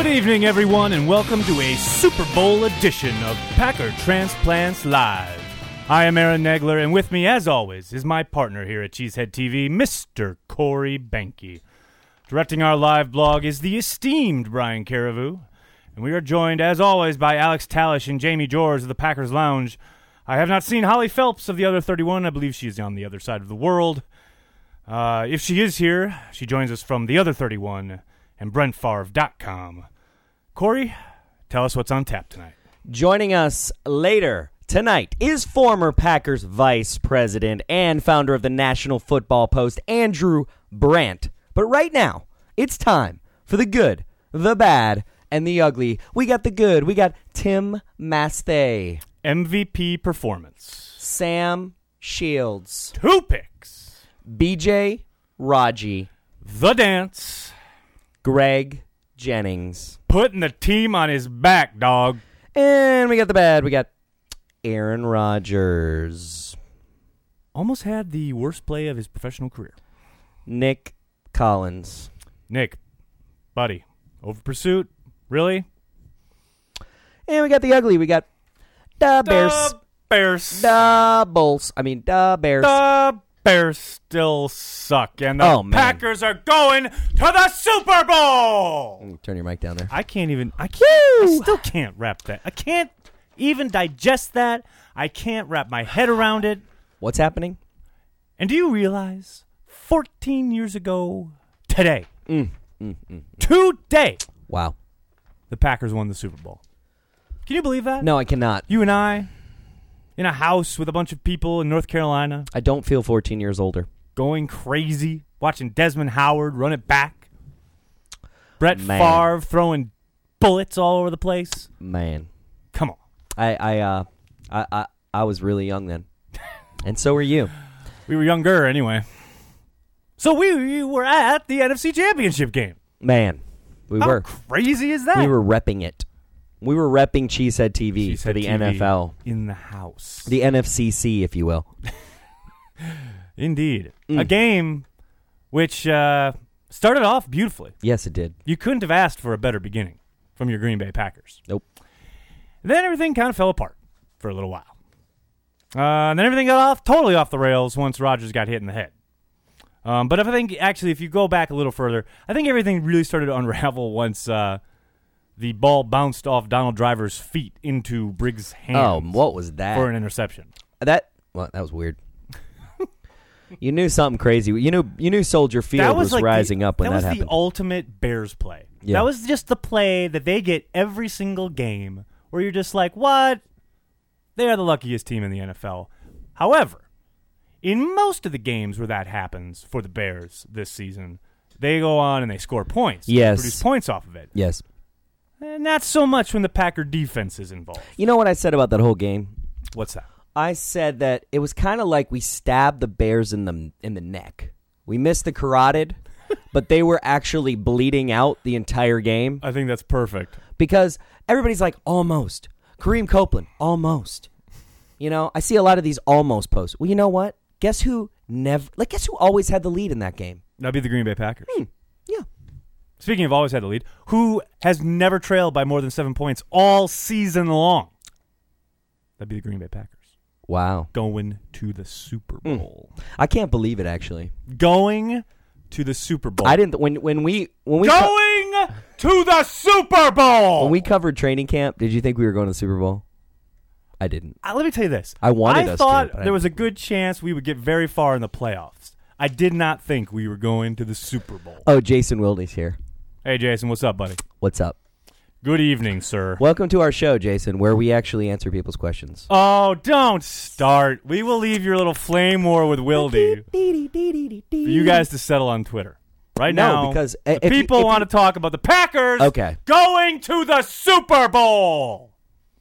Good evening, everyone, and welcome to a Super Bowl edition of Packer Transplants Live. I am Aaron Negler, and with me, as always, is my partner here at Cheesehead TV, Mr. Corey Benke. Directing our live blog is the esteemed Brian Carriveau, and we are joined, as always, by Alex Talish and Jamie George of the Packers Lounge. I have not seen Holly Phelps of the Other 31. I believe she is on the other side of the world. If she is here, she joins us from the Other 31 and BrentFavre.com. Corey, tell us what's on tap tonight. Joining us later tonight is former Packers vice president and founder of the National Football Post, Andrew Brandt. But right now, it's time for the good, the bad, and the ugly. We got the good. We got Tim Masthay. MVP performance. Sam Shields. 2 picks. BJ Raji. The dance. Greg Jennings. Putting the team on his back, dog. And we got the bad. We got Aaron Rodgers. Almost had the worst play of his professional career. Nick Collins. Nick, buddy, over pursuit, really? And we got the ugly. We got the Bears. The Bears. The Bulls. I mean, the Bears. The Bears still suck, and the Packers are going to the Super Bowl. Turn your mic down there. I still can't wrap that. I can't even digest that. I can't wrap my head around it. What's happening? And do you realize 14 years ago today, today, wow, the Packers won the Super Bowl? Can you believe that? No, I cannot. You and I, in a house with a bunch of people in North Carolina. I don't feel 14 years older. Going crazy, watching Desmond Howard run it back. Brett Favre throwing bullets all over the place. Man. Come on. I was really young then. And so were you. We were younger anyway. So we were at the NFC Championship game. Man, we were. How crazy is that? We were repping it. We were repping Cheesehead TV for the TV NFL. In the house. The NFCC, if you will. Indeed. A game which started off beautifully. Yes, it did. You couldn't have asked for a better beginning from your Green Bay Packers. Nope. Then everything kind of fell apart for a little while. And then everything got totally off the rails once Rodgers got hit in the head. But I think, actually, if you go back a little further, I think everything really started to unravel once the ball bounced off Donald Driver's feet into Briggs' hands. Oh, what was that? For an interception. That was weird. You knew something crazy. You knew Soldier Field was like rising up when that happened. That was the ultimate Bears play. Yeah. That was just the play that they get every single game where you're just like, what? They are the luckiest team in the NFL. However, in most of the games where that happens for the Bears this season, they go on and they score points. Yes. They produce points off of it. Yes. And not so much when the Packer defense is involved. You know what I said about that whole game? What's that? I said that it was kind of like we stabbed the Bears in the neck. We missed the carotid, but they were actually bleeding out the entire game. I think that's perfect. Because everybody's like, almost. Kareem Copeland, almost. You know, I see a lot of these almost posts. Well, you know what? Guess who always had the lead in that game? That'd be the Green Bay Packers. Yeah. Speaking of always had the lead, who has never trailed by more than 7 points all season long? That'd be the Green Bay Packers. Wow. Going to the Super Bowl. I can't believe it, actually. Going to the Super Bowl. I didn't when we going to the Super Bowl. When we covered training camp, did you think we were going to the Super Bowl? I didn't. Let me tell you this. I thought there was a good chance we would get very far in the playoffs. I did not think we were going to the Super Bowl. Oh, Jason Wilde's here. Hey, Jason, what's up, buddy? What's up? Good evening, sir. Welcome to our show, Jason, where we actually answer people's questions. Oh, don't start. We will leave your little flame war with Wildy for you guys to settle on Twitter. Right now, because people want to talk about the Packers going to the Super Bowl.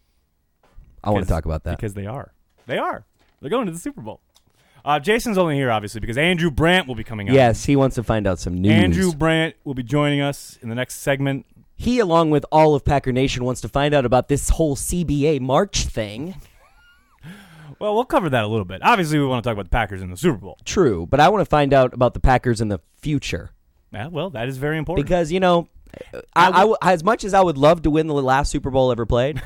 I want to talk about that. Because they are. They are. They're going to the Super Bowl. Jason's only here, obviously, because Andrew Brandt will be coming out. Yes, he wants to find out some news. Andrew Brandt will be joining us in the next segment. He, along with all of Packer Nation, wants to find out about this whole CBA March thing. Well, we'll cover that a little bit. Obviously, we want to talk about the Packers in the Super Bowl. True, but I want to find out about the Packers in the future. Yeah, well, that is very important. Because, you know, As much as I would love to win the last Super Bowl ever played.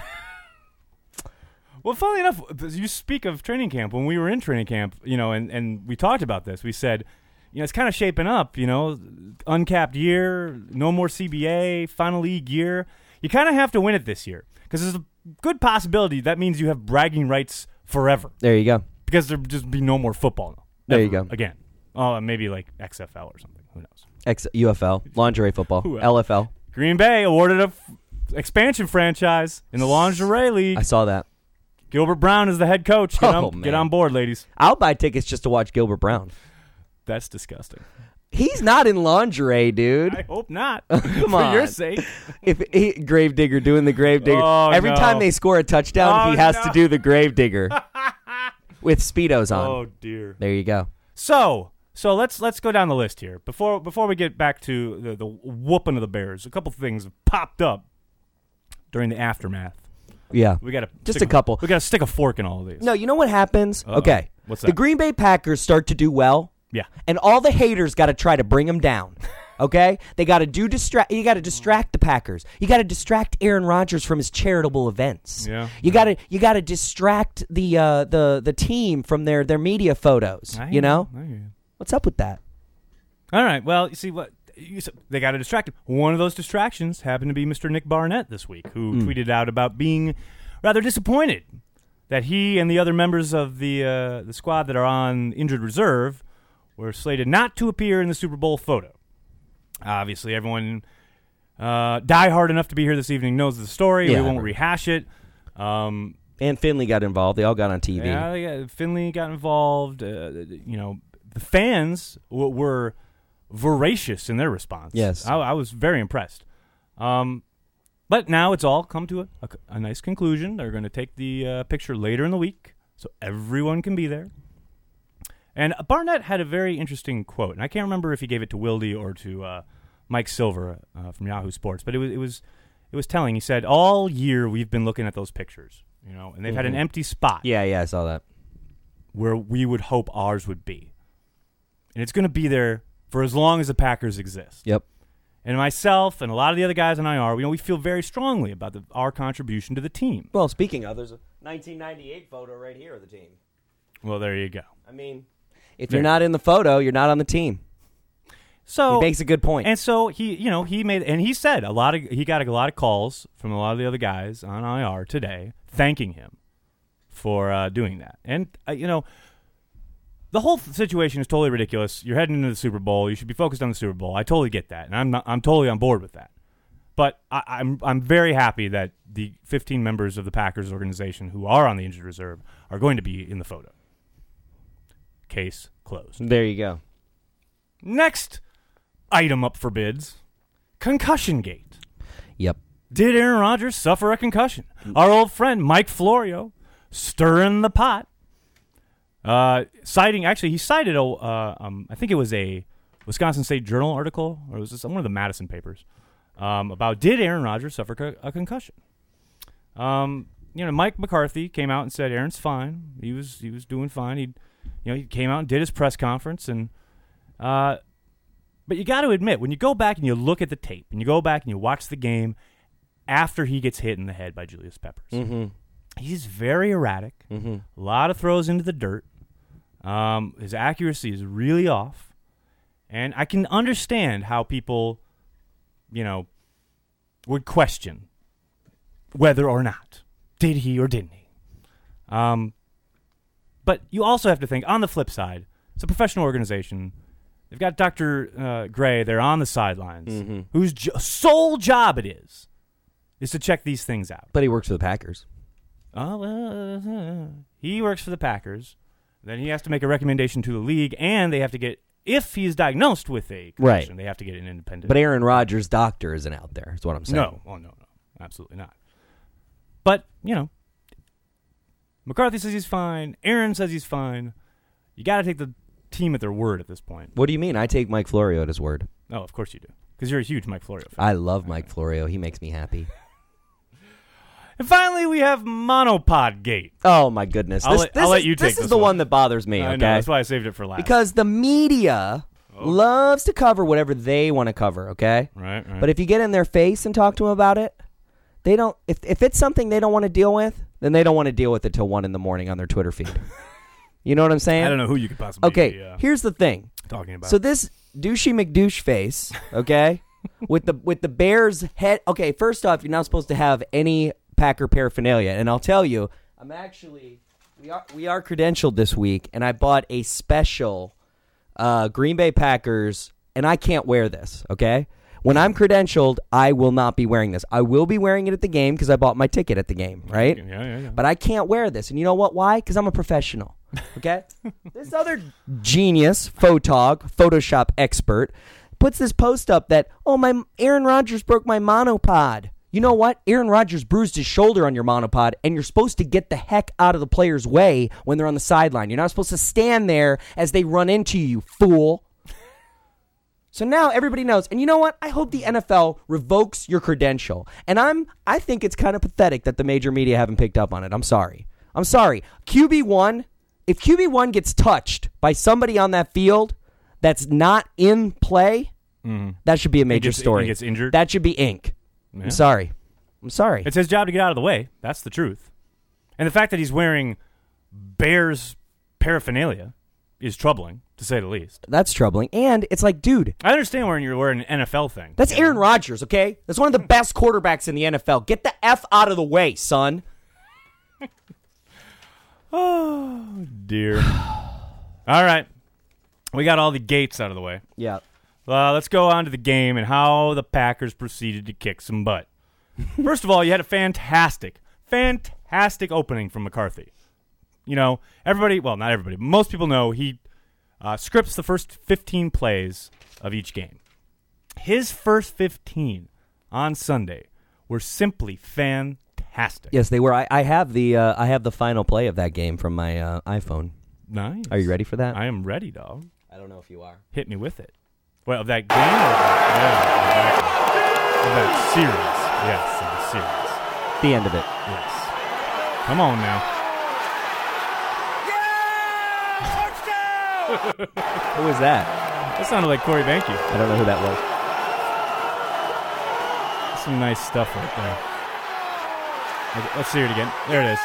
Well, funnily enough, you speak of training camp. When we were in training camp, and we talked about this, we said, it's kind of shaping up, uncapped year, no more CBA, final league year. You kind of have to win it this year because there's a good possibility that means you have bragging rights forever. There you go. Because there'll just be no more football. There you go. Again. Oh, maybe like XFL or something. Who knows? UFL, lingerie football, LFL. Green Bay awarded a expansion franchise in the lingerie league. I saw that. Gilbert Brown is the head coach. Get on board, ladies. I'll buy tickets just to watch Gilbert Brown. That's disgusting. He's not in lingerie, dude. I hope not. Come on. For your sake. Gravedigger doing the Gravedigger. Every time they score a touchdown, he has to do the Gravedigger with Speedos on. Oh, dear. There you go. So let's go down the list here. Before we get back to the whooping of the Bears, a couple things have popped up during the aftermath. Yeah. We got a couple. We got to stick a fork in all of these. No, you know what happens? Uh-oh. Okay. What's that? The Green Bay Packers start to do well. Yeah. And all the haters got to try to bring them down. Okay? They got to you got to distract the Packers. You got to distract Aaron Rodgers from his charitable events. Yeah. You got to distract the team from their media photos, I hear you. What's up with that? All right. Well, you see what they got to distract him. One of those distractions happened to be Mr. Nick Barnett this week, who tweeted out about being rather disappointed that he and the other members of the squad that are on injured reserve were slated not to appear in the Super Bowl photo. Obviously, everyone die hard enough to be here this evening knows the story. Yeah, we won't rehash it. And Finley got involved. They all got on TV. Yeah, Finley got involved. The fans were voracious in their response. Yes. I was very impressed. But now it's all come to a nice conclusion. They're going to take the picture later in the week so everyone can be there. And Barnett had a very interesting quote, and I can't remember if he gave it to Wilde or to Mike Silver from Yahoo Sports, but it was telling. He said, all year we've been looking at those pictures, and they've had an empty spot. Yeah, I saw that. Where we would hope ours would be. And it's going to be there for as long as the Packers exist. Yep. And myself and a lot of the other guys on IR, we feel very strongly about our contribution to the team. Well, speaking of, there's a 1998 photo right here of the team. Well, there you go. I mean, if you're not in the photo, you're not on the team. So he makes a good point. And so he said he got a lot of calls from a lot of the other guys on IR today thanking him for doing that. And the whole situation is totally ridiculous. You're heading into the Super Bowl. You should be focused on the Super Bowl. I totally get that, and I'm totally on board with that. But I'm very happy that the 15 members of the Packers organization who are on the injured reserve are going to be in the photo. Case closed. There you go. Next item up for bids: concussion gate. Yep. Did Aaron Rodgers suffer a concussion? Our old friend Mike Florio stirring the pot. He cited I think it was a Wisconsin State Journal article, or it was just one of the Madison papers, about did Aaron Rodgers suffer a concussion? Mike McCarthy came out and said Aaron's fine. He was doing fine. He came out and did his press conference, and but you got to admit, when you go back and you look at the tape and you go back and you watch the game after he gets hit in the head by Julius Peppers, he's very erratic. A lot of throws into the dirt. His accuracy is really off. And I can understand how people, would question whether or not. Did he or didn't he? But you also have to think, on the flip side, it's a professional organization. They've got Dr. Gray there on the sidelines, whose sole job it is to check these things out. But he works for the Packers. He works for the Packers. Then he has to make a recommendation to the league, and they have to get, if he's diagnosed with a concussion, they have to get an independent. But Aaron Rodgers' doctor isn't out there, is what I'm saying. No. Oh, no. Absolutely not. But, McCarthy says he's fine. Aaron says he's fine. You got to take the team at their word at this point. What do you mean? I take Mike Florio at his word. Oh, of course you do. Because you're a huge Mike Florio fan. I love Mike Florio. He makes me happy. And finally, we have Monopod Gate. Oh, my goodness. I'll let you take this is the one that bothers me, okay? I know, that's why I saved it for last. Because the media loves to cover whatever they want to cover, okay? Right. But if you get in their face and talk to them about it, they don't. If it's something they don't want to deal with, then they don't want to deal with it till 1 a.m. on their Twitter feed. You know what I'm saying? I don't know who you could possibly be here's the thing. talking about. So this douchey McDouche face, okay, with the Bears head. Okay, first off, you're not supposed to have any Packer paraphernalia, and I'll tell you, we are credentialed this week, and I bought a special Green Bay Packers, and I can't wear this, okay? When I'm credentialed, I will not be wearing this. I will be wearing it at the game because I bought my ticket at the game, right? Yeah. But I can't wear this. And you know what? Why? Because I'm a professional, okay? This other genius, Photoshop expert, puts this post up that, my Aaron Rodgers broke my monopod. You know what? Aaron Rodgers bruised his shoulder on your monopod, and you're supposed to get the heck out of the player's way when they're on the sideline. You're not supposed to stand there as they run into you, fool. So now everybody knows. And you know what? I hope the NFL revokes your credential. And I think it's kind of pathetic that the major media haven't picked up on it. I'm sorry. QB1, if QB1 gets touched by somebody on that field that's not in play, that should be a major story. He gets injured? That should be ink. Yeah. I'm sorry. It's his job to get out of the way. That's the truth. And the fact that he's wearing Bears paraphernalia is troubling, to say the least. That's troubling. And it's like, dude. I understand when you're wearing an NFL thing. That's Aaron Rodgers, okay? That's one of the best quarterbacks in the NFL. Get the F out of the way, son. Oh, dear. All right. We got all the gates out of the way. Yeah. Let's go on to the game and how the Packers proceeded to kick some butt. First of all, you had a fantastic opening from McCarthy. You know, everybody, well, not everybody, but most people know he scripts the first 15 plays of each game. His first 15 on Sunday were simply fantastic. Yes, they were. I have the final play of that game from my iPhone. Nice. Are you ready for that? I am ready, dog. I don't know if you are. Hit me with it. Well, of that game? Of that series. Yes, of the series. The end of it. Yes. Come on now. Who was that? That sounded like Corey Banky. I don't know who that was. Some nice stuff right there. Let's hear it again. There it is.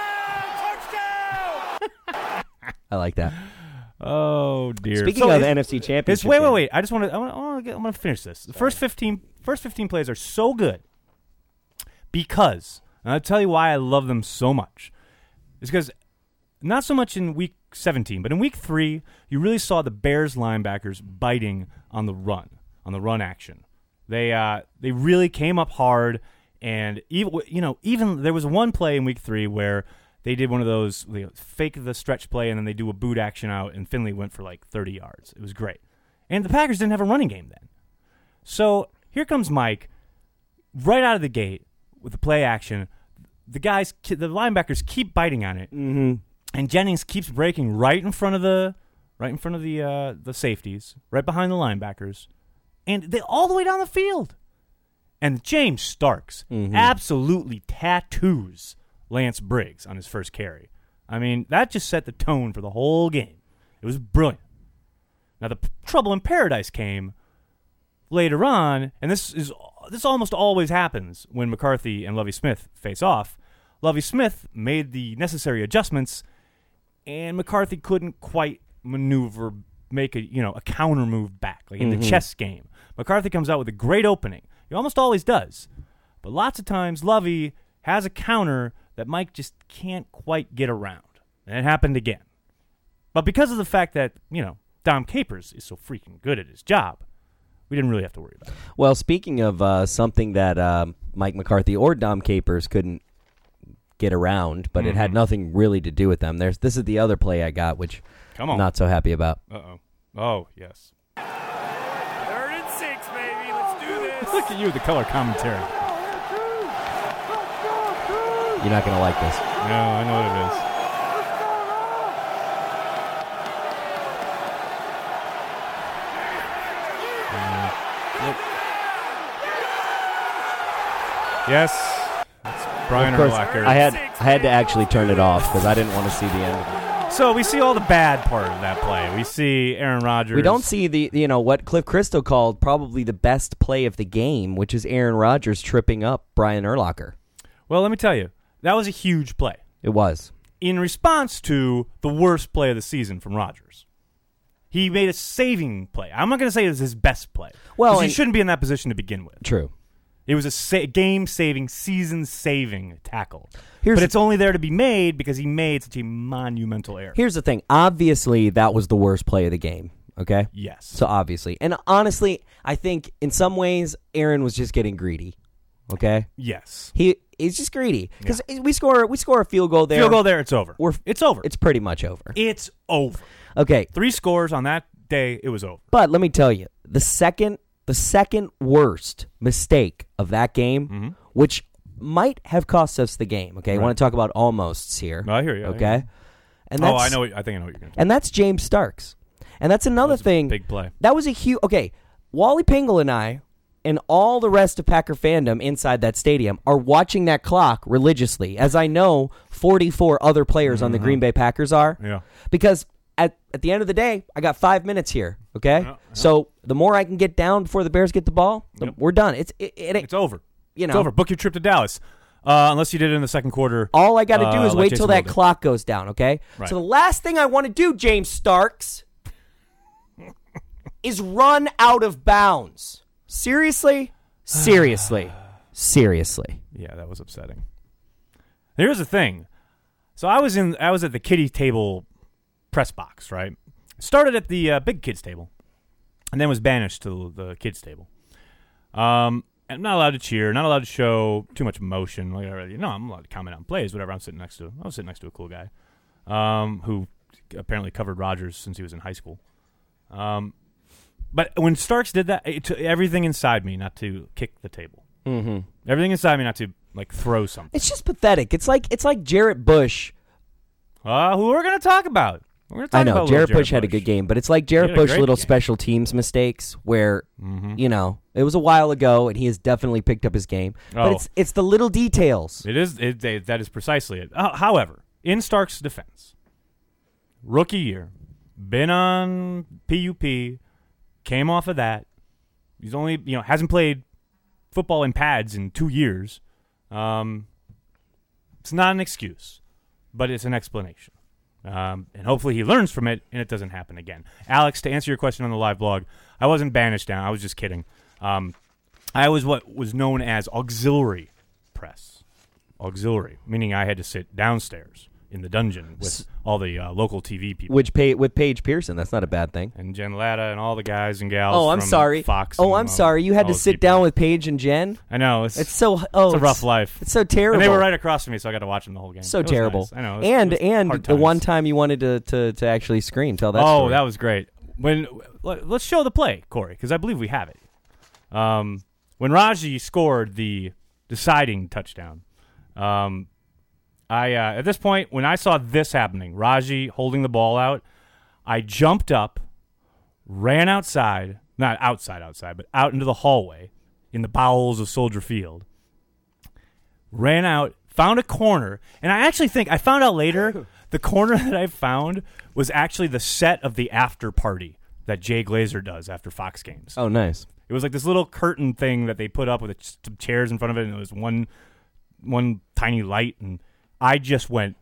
I like that. Oh dear. Speaking of the NFC Championship. Wait. I want to finish this. The first 15 plays are so good because, and I'll tell you why I love them so much. It's because not so much in week 17, but in week 3, you really saw the Bears linebackers biting on the run action. They really came up hard, and even there was one play in week 3 where they did one of those, they fake the stretch play, and then they do a boot action out, and Finley went for like 30 yards. It was great. And the Packers didn't have a running game then. So here comes Mike, right out of the gate with the play action. The linebackers keep biting on it, and Jennings keeps breaking right in front of the safeties, right behind the linebackers, and they all the way down the field. And James Starks absolutely tattoos Lance Briggs on his first carry. I mean, that just set the tone for the whole game. It was brilliant. Now, the trouble in paradise came later on, and this almost always happens when McCarthy and Lovie Smith face off. Lovie Smith made the necessary adjustments, and McCarthy couldn't quite make a counter move back, like in the chess game. McCarthy comes out with a great opening. He almost always does. But lots of times, Lovie has a counter that Mike just can't quite get around. And it happened again. But because of the fact that, Dom Capers is so freaking good at his job, we didn't really have to worry about it. Well, speaking of something that Mike McCarthy or Dom Capers couldn't get around, but it had nothing really to do with them. This is the other play I got, which I'm not so happy about. Uh-oh. Oh, yes. 3rd and 6, baby. Let's do this. Look at you, the color commentary. You're not going to like this. No, I know what it is. Yes. That's Brian Urlacher. I had to actually turn it off because I didn't want to see the end of it. So we see all the bad part of that play. We see Aaron Rodgers. We don't see what Cliff Christo called probably the best play of the game, which is Aaron Rodgers tripping up Brian Urlacher. Well, let me tell you, that was a huge play. It was. In response to the worst play of the season from Rodgers. He made a saving play. I'm not going to say it was his best play. Well, he shouldn't be in that position to begin with. True. It was a game-saving, season-saving tackle. But it's only there to be made because he made such a monumental error. Here's the thing. Obviously, that was the worst play of the game, okay? Yes. So obviously. And honestly, I think in some ways, Aaron was just getting greedy, okay? Yes. He's just greedy. Because we score a field goal there. Field goal there, it's over. It's over. It's pretty much over. It's over. Okay. 3 scores on that day, it was over. But let me tell you, the second worst mistake of that game, which might have cost us the game. Okay, I want to talk about almosts here. I hear you. Okay, and I think I know what you're going to do. And that's James Starks, and that's another thing. Big play. That was a huge. Okay, Wally Pingle and I, and all the rest of Packer fandom inside that stadium are watching that clock religiously, as I know 44 other players on the Green Bay Packers are. Yeah, because. At the end of the day, I got 5 minutes here, okay? Yeah. So the more I can get down before the Bears get the ball, we're done. It's over. You know, it's over. Book your trip to Dallas, unless you did it in the second quarter. All I got to do is wait till that clock goes down, okay? Right. So the last thing I want to do, James Starks, is run out of bounds. Seriously? Seriously. Yeah, that was upsetting. Here's the thing. So I was at the kiddie table press box, right? Started at the big kids table, and then was banished to the kids table. I'm not allowed to cheer, not allowed to show too much emotion. Like, I'm allowed to comment on plays, whatever. I was sitting next to a cool guy, who apparently covered Rodgers since he was in high school. But when Starks did that, it took everything inside me not to kick the table. Mm-hmm. Everything inside me not to throw something. It's just pathetic. It's like Jarrett Bush. Who we're going to talk about? I know Jarrett Bush had a good game, but it's like Jarrett Bush little special teams mistakes where it was a while ago, and he has definitely picked up his game. But it's the little details. It is. That is precisely it. However, in Stark's defense, rookie year, been on PUP, came off of that. He's only hasn't played football in pads in 2 years. It's not an excuse, but it's an explanation. And hopefully he learns from it and it doesn't happen again. Alex, to answer your question on the live blog, I wasn't banished down. I was just kidding. I was what was known as auxiliary press. Auxiliary, meaning I had to sit downstairs in the dungeon with all the local TV people. With Paige Pearson, that's not a bad thing. And Jen Latta and all the guys and gals I'm from sorry. Fox. I'm sorry. You had to sit down with Paige and Jen? I know. It's a rough life. It's so terrible. And they were right across from me, so I got to watch them the whole game. So terrible. Nice. I know. And the one time you wanted to actually scream, tell that story. Oh, that was great. Let's show the play, Corey, because I believe we have it. When Raji scored the deciding touchdown, at this point, when I saw this happening, Raji holding the ball out, I jumped up, ran outside, not outside, but out into the hallway in the bowels of Soldier Field, ran out, found a corner, and I actually think, I found out later, the corner that I found was actually the set of the after party that Jay Glazer does after Fox games. Oh, nice. It was like this little curtain thing that they put up with some chairs in front of it, and it was one tiny light, and I just went,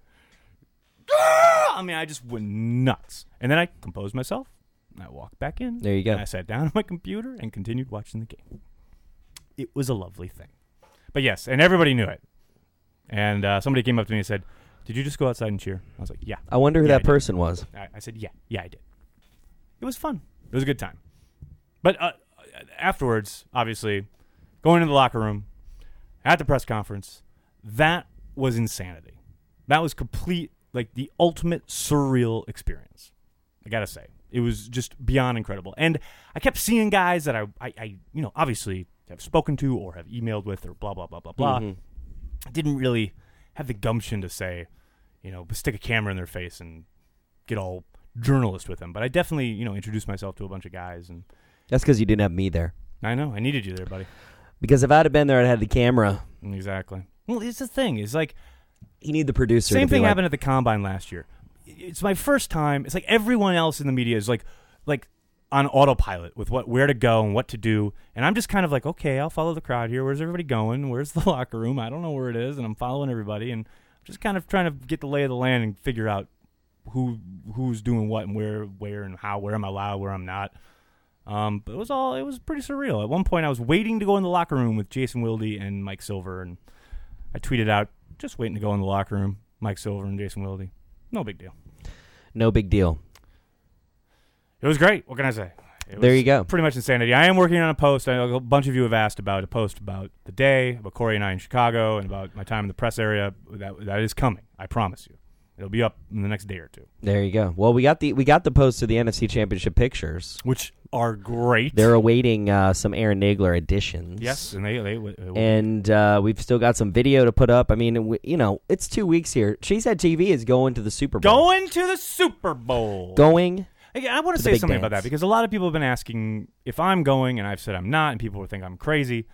I just went nuts. And then I composed myself, and I walked back in. There you go. And I sat down on my computer and continued watching the game. It was a lovely thing. But yes, and everybody knew it. And somebody came up to me and said, "Did you just go outside and cheer?" I was like, "Yeah." I wonder who that person was. I said, yeah, I did. It was fun. It was a good time. But afterwards, obviously, going into the locker room, at the press conference, that was insanity. That was complete, the ultimate surreal experience. I gotta say, it was just beyond incredible. And I kept seeing guys that I obviously have spoken to or have emailed with or blah blah blah blah blah. I didn't really have the gumption to say, stick a camera in their face and get all journalist with them. But I definitely, introduced myself to a bunch of guys, and that's because you didn't have me there. I know, I needed you there, buddy. Because if I'd have been there, I'd had the camera. Exactly. Well, it's the thing. It's like you need the producer. Same thing happened at the Combine last year. it's my first time. It's like everyone else in the media is like on autopilot with where to go and what to do, and I'm just kind of like, okay, I'll follow the crowd here. Where's everybody going? Where's the locker room? I don't know where it is, and I'm following everybody, and I'm just kind of trying to get the lay of the land and figure out who's doing what and where and how, where I'm allowed, where I'm not. But it was pretty surreal. At one point, I was waiting to go in the locker room with Jason Wilde and Mike Silver, and I tweeted out, just waiting to go in the locker room, Mike Silver and Jason Wilde. No big deal. No big deal. It was great. What can I say? There you go. Pretty much insanity. I am working on a post. A bunch of you have asked about a post about the day, about Corey and I in Chicago, and about my time in the press area. That is coming. I promise you. It'll be up in the next day or two. There you go. Well, we got the post of the NFC Championship pictures, which are great. They're awaiting some Aaron Nagler additions. Yes, and we've still got some video to put up. I mean, it's 2 weeks here. Cheesehead TV is going to the Super Bowl. Going to the Super Bowl. Going. Again, I want to say something about that because a lot of people have been asking if I'm going, and I've said I'm not, and people will think I'm crazy.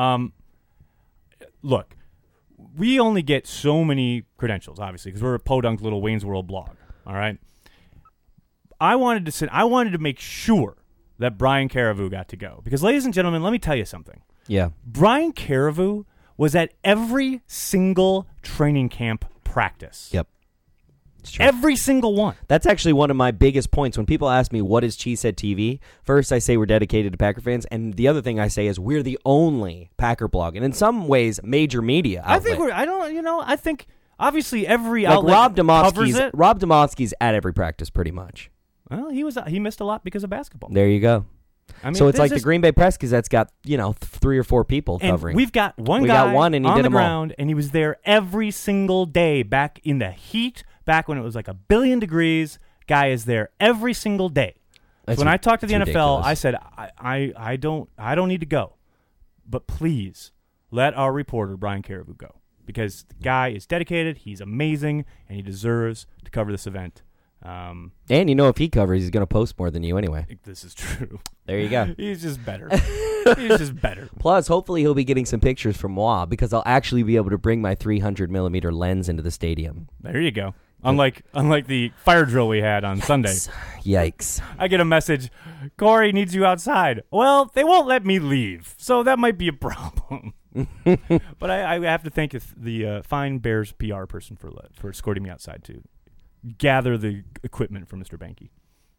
Look, we only get so many credentials, obviously, because we're a podunk little Wayne's World blog. All right. I wanted to make sure that Brian Carriveau got to go because, ladies and gentlemen, let me tell you something. Yeah. Brian Carriveau was at every single training camp practice. Yep. Every single one. That's actually one of my biggest points. When people ask me, what is Cheesehead TV? First, I say we're dedicated to Packer fans. And the other thing I say is we're the only Packer blog. And in some ways, major media outlet. I think obviously every like outlet covers it. Rob Demovsky's at every practice pretty much. Well, he missed a lot because of basketball. There you go. I mean, so it's like the Green Bay Press Gazette's got 3 or 4 people covering. We've got one guy on the ground, and he was there every single day back in the heat. Back when it was like 1 billion degrees, guy is there every single day. So when I talked to the NFL, ridiculous. I said, I don't need to go, but please let our reporter Brian Carriveau go because the guy is dedicated, he's amazing, and he deserves to cover this event. And if he covers, he's going to post more than you anyway. This is true. There you go. He's just better. Plus, hopefully he'll be getting some pictures from moi because I'll actually be able to bring my 300mm lens into the stadium. There you go. Unlike the fire drill we had on Sunday. Yikes. I get a message, Corey needs you outside. Well, they won't let me leave, so that might be a problem. But I have to thank the fine Bears PR person for escorting me outside to gather the equipment for Mr. Banky.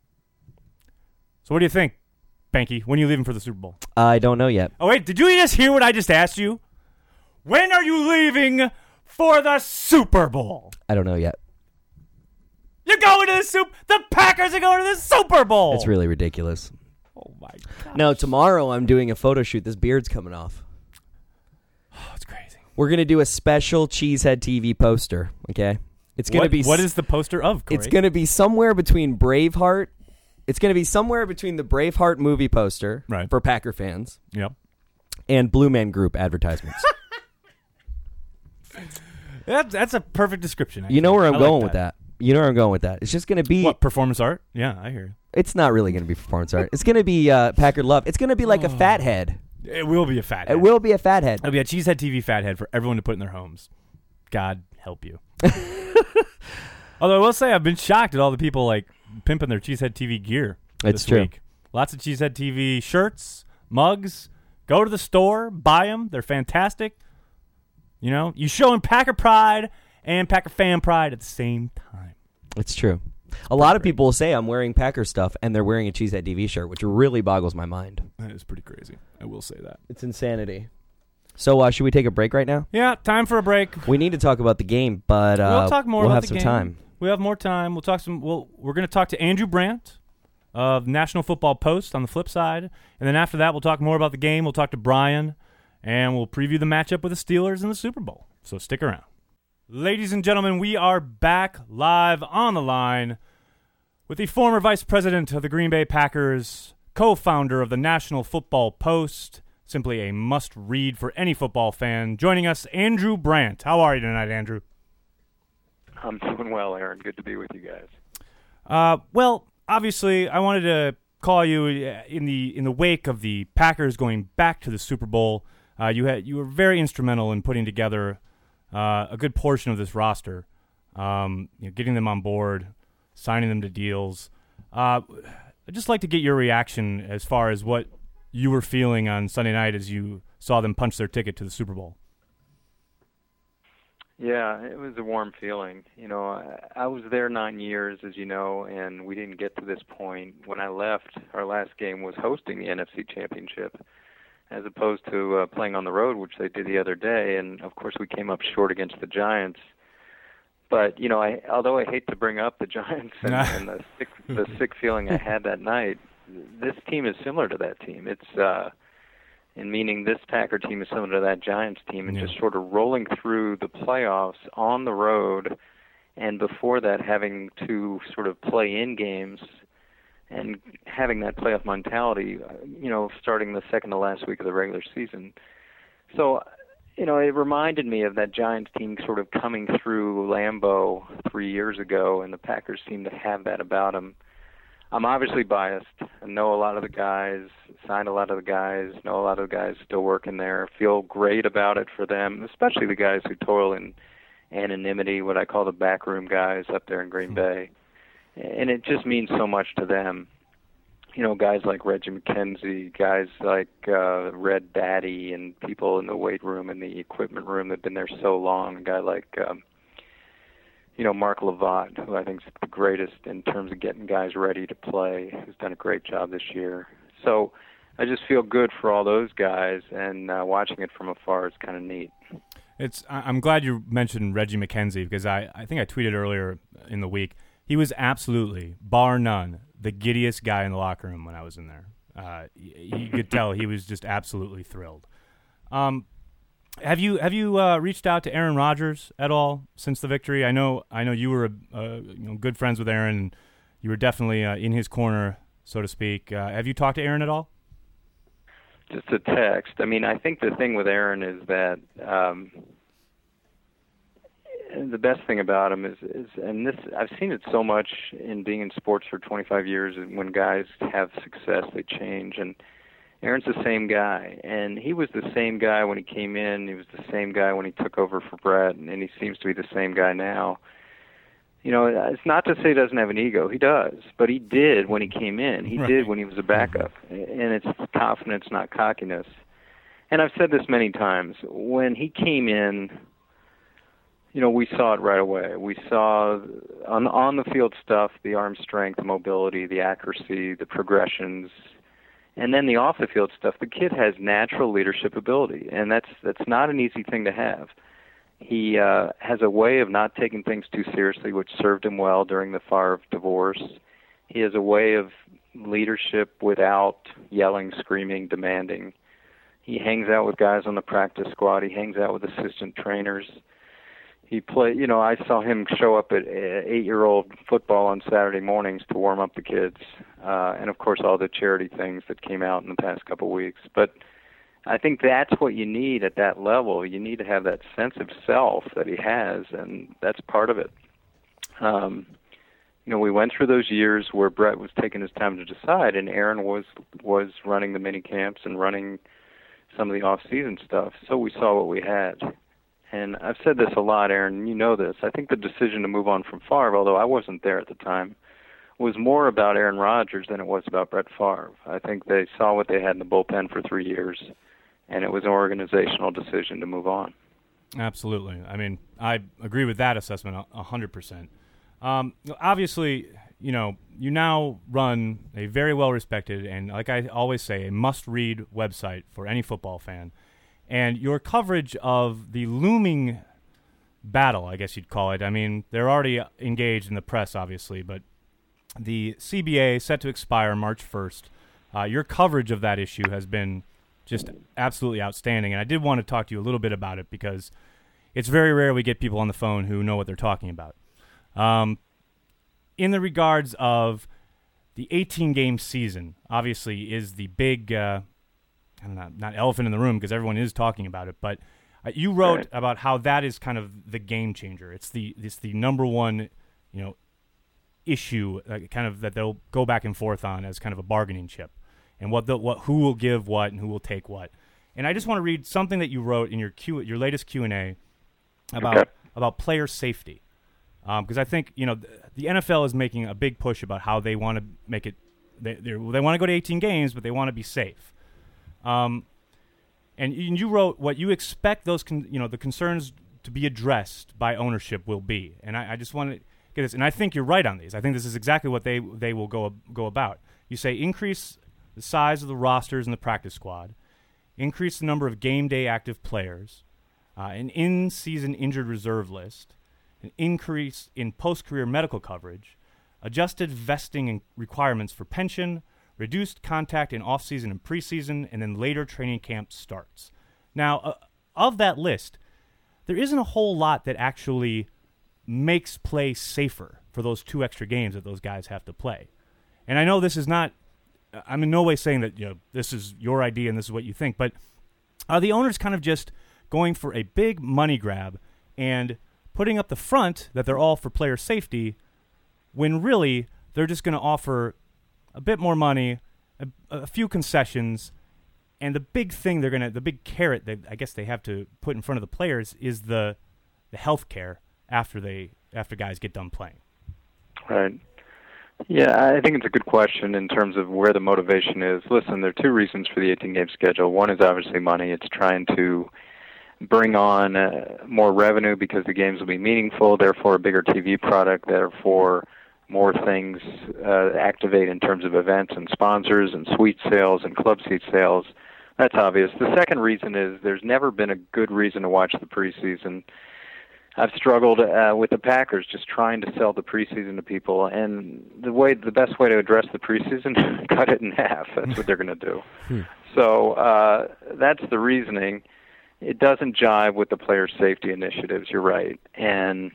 So what do you think, Banky? When are you leaving for the Super Bowl? I don't know yet. Oh, wait, did you just hear what I just asked you? When are you leaving for the Super Bowl? I don't know yet. You're going to the Packers are going to the Super Bowl. It's really ridiculous. Oh, my God. No, tomorrow I'm doing a photo shoot. This beard's coming off. Oh, it's crazy. We're going to do a special Cheesehead TV poster, okay? It's going to be... What is the poster of, Corey? It's going to be somewhere between Braveheart. It's going to be somewhere between the Braveheart movie poster for Packer fans. Yep. And Blue Man Group advertisements. That's a perfect description. Actually. You know where I'm going with that. It's just going to be... What, performance art? Yeah, I hear you. It's not really going to be performance art. It's going to be Packer love. It's going to be like a fat head. It will be a fat head. It will be a fat head. It'll be a Cheesehead TV fat head for everyone to put in their homes. God help you. Although I will say I've been shocked at all the people like pimping their Cheesehead TV gear this week. Lots of Cheesehead TV shirts, mugs. Go to the store, buy them. They're fantastic. You showing Packer pride and Packer fan pride at the same time. It's true. A lot of people will say I'm wearing Packer stuff, and they're wearing a Cheesehead TV shirt, which really boggles my mind. That is pretty crazy. I will say that. It's insanity. So should we take a break right now? Yeah, time for a break. We need to talk about the game, but we'll talk more about the game. We'll have some time. We have more time. We'll talk we're going to talk to Andrew Brandt of National Football Post on the flip side, and then after that, we'll talk more about the game. We'll talk to Brian, and we'll preview the matchup with the Steelers in the Super Bowl. So stick around. Ladies and gentlemen, we are back live on the line with the former vice president of the Green Bay Packers, co-founder of the National Football Post, simply a must-read for any football fan. Joining us, Andrew Brandt. How are you tonight, Andrew? I'm doing well, Aaron. Good to be with you guys. Well, obviously, I wanted to call you in the wake of the Packers going back to the Super Bowl. You were very instrumental in putting together a good portion of this roster, getting them on board. signing them to deals. I'd just like to get your reaction as far as what you were feeling on Sunday night as you saw them punch their ticket to the Super Bowl. Yeah, it was a warm feeling. I was there 9 years, as you know, and we didn't get to this point. When I left, our last game was hosting the NFC Championship, as opposed to playing on the road, which they did the other day. And, of course, we came up short against the Giants. But, although I hate to bring up the Giants and the sick feeling I had that night, this team is similar to that team. It's and meaning this Packer team is similar to that Giants team, and just sort of rolling through the playoffs on the road, and before that having to sort of play in games and having that playoff mentality, starting the second to last week of the regular season. So, it reminded me of that Giants team sort of coming through Lambeau 3 years ago, and the Packers seem to have that about them. I'm obviously biased. I know a lot of the guys, signed a lot of the guys, know a lot of the guys still working there, feel great about it for them, especially the guys who toil in anonymity, what I call the backroom guys up there in Green Bay. And it just means so much to them. Guys like Reggie McKenzie, guys like Red Daddy, and people in the weight room and the equipment room that have been there so long, a guy like Mark Lovat, who I think is the greatest in terms of getting guys ready to play, who's done a great job this year. So I just feel good for all those guys, and watching it from afar is kind of neat. I'm glad you mentioned Reggie McKenzie, because I think I tweeted earlier in the week, he was absolutely, bar none, the giddiest guy in the locker room when I was in there. You could tell he was just absolutely thrilled. Have you reached out to Aaron Rodgers at all since the victory? I know you were good friends with Aaron. And you were definitely in his corner, so to speak. Have you talked to Aaron at all? Just a text. I mean, I think the thing with Aaron is that the best thing about him is, and this I've seen it so much in being in sports for 25 years. When guys have success, they change, and Aaron's the same guy, and he was the same guy when he came in. He was the same guy when he took over for Brett, and he seems to be the same guy now. It's not to say he doesn't have an ego. He does, but he did when he came in. He did when he was a backup, and it's confidence, not cockiness. And I've said this many times. When he came in, we saw it right away. We saw on the field stuff, the arm strength, the mobility, the accuracy, the progressions. And then the off-the-field stuff, the kid has natural leadership ability, and that's not an easy thing to have. He has a way of not taking things too seriously, which served him well during the Favre divorce. He has a way of leadership without yelling, screaming, demanding. He hangs out with guys on the practice squad. He hangs out with assistant trainers. I saw him show up at 8-year-old football on Saturday mornings to warm up the kids, and of course all the charity things that came out in the past couple of weeks. But I think that's what you need at that level. You need to have that sense of self that he has, and that's part of it. We went through those years where Brett was taking his time to decide, and Aaron was running the mini camps and running some of the off-season stuff. So we saw what we had. And I've said this a lot, Aaron, you know this. I think the decision to move on from Favre, although I wasn't there at the time, was more about Aaron Rodgers than it was about Brett Favre. I think they saw what they had in the bullpen for 3 years, and it was an organizational decision to move on. Absolutely. I mean, I agree with that assessment 100%. Obviously, you now run a very well-respected and, like I always say, a must-read website for any football fan. And your coverage of the looming battle, I guess you'd call it. I mean, they're already engaged in the press, obviously, but the CBA set to expire March 1st. Your coverage of that issue has been just absolutely outstanding, and I did want to talk to you a little bit about it because it's very rare we get people on the phone who know what they're talking about. In the regards of the 18-game season, obviously is the big not elephant in the room because everyone is talking about it, but you wrote about how that is kind of the game changer. It's the number one, issue kind of that they'll go back and forth on as kind of a bargaining chip, and who will give what and who will take what. And I just want to read something that you wrote in your latest Q&A about player safety. Because I think, the NFL is making a big push about how they want to make it. They want to go to 18 games, but they want to be safe. And you wrote what you expect those the concerns to be addressed by ownership will be. And I just want to get this. And I think you're right on these. I think this is exactly what they will go about. You say increase the size of the rosters in the practice squad, increase the number of game day active players, an in-season injured reserve list, an increase in post-career medical coverage, adjusted vesting requirements for pension, reduced contact in off-season and preseason, and then later training camp starts. Now, of that list, there isn't a whole lot that actually makes play safer for those 2 extra games that those guys have to play. And I know this is not, I'm in no way saying that this is your idea and this is what you think, but are the owners kind of just going for a big money grab and putting up the front that they're all for player safety when really they're just going to offer a bit more money, a few concessions, and the big thing the big carrot that I guess they have to put in front of the players is the health care after guys get done playing. Right. Yeah, I think it's a good question in terms of where the motivation is. Listen, there are 2 reasons for the 18-game schedule. One is obviously money. It's trying to bring on more revenue because the games will be meaningful, therefore a bigger TV product, therefore more things activate in terms of events and sponsors and suite sales and club seat sales. That's obvious. The second reason is there's never been a good reason to watch the preseason. I've struggled with the Packers just trying to sell the preseason to people, and the best way to address the preseason, cut it in half. That's what they're going to do. So that's the reasoning. It doesn't jive with the player safety initiatives. You're right, and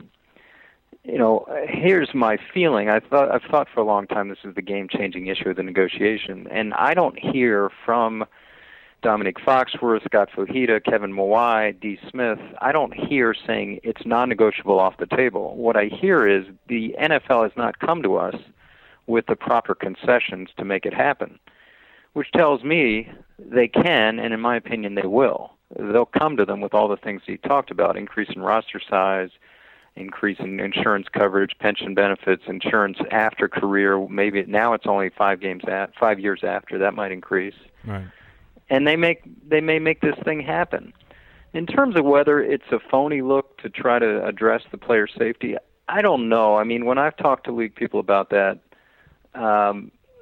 here's my feeling. I've thought for a long time this is the game-changing issue of the negotiation, and I don't hear from Dominique Foxworth, Scott Fujita, Kevin Mawai, D. Smith, I don't hear saying it's non-negotiable off the table. What I hear is the NFL has not come to us with the proper concessions to make it happen, which tells me they can, and in my opinion, they will. They'll come to them with all the things he talked about, increase in roster size, increase in insurance coverage, pension benefits, insurance after career. Maybe now it's only 5 years after. That might increase. Right. And they may make this thing happen. In terms of whether it's a phony look to try to address the player safety, I don't know. I mean, when I've talked to league people about that, I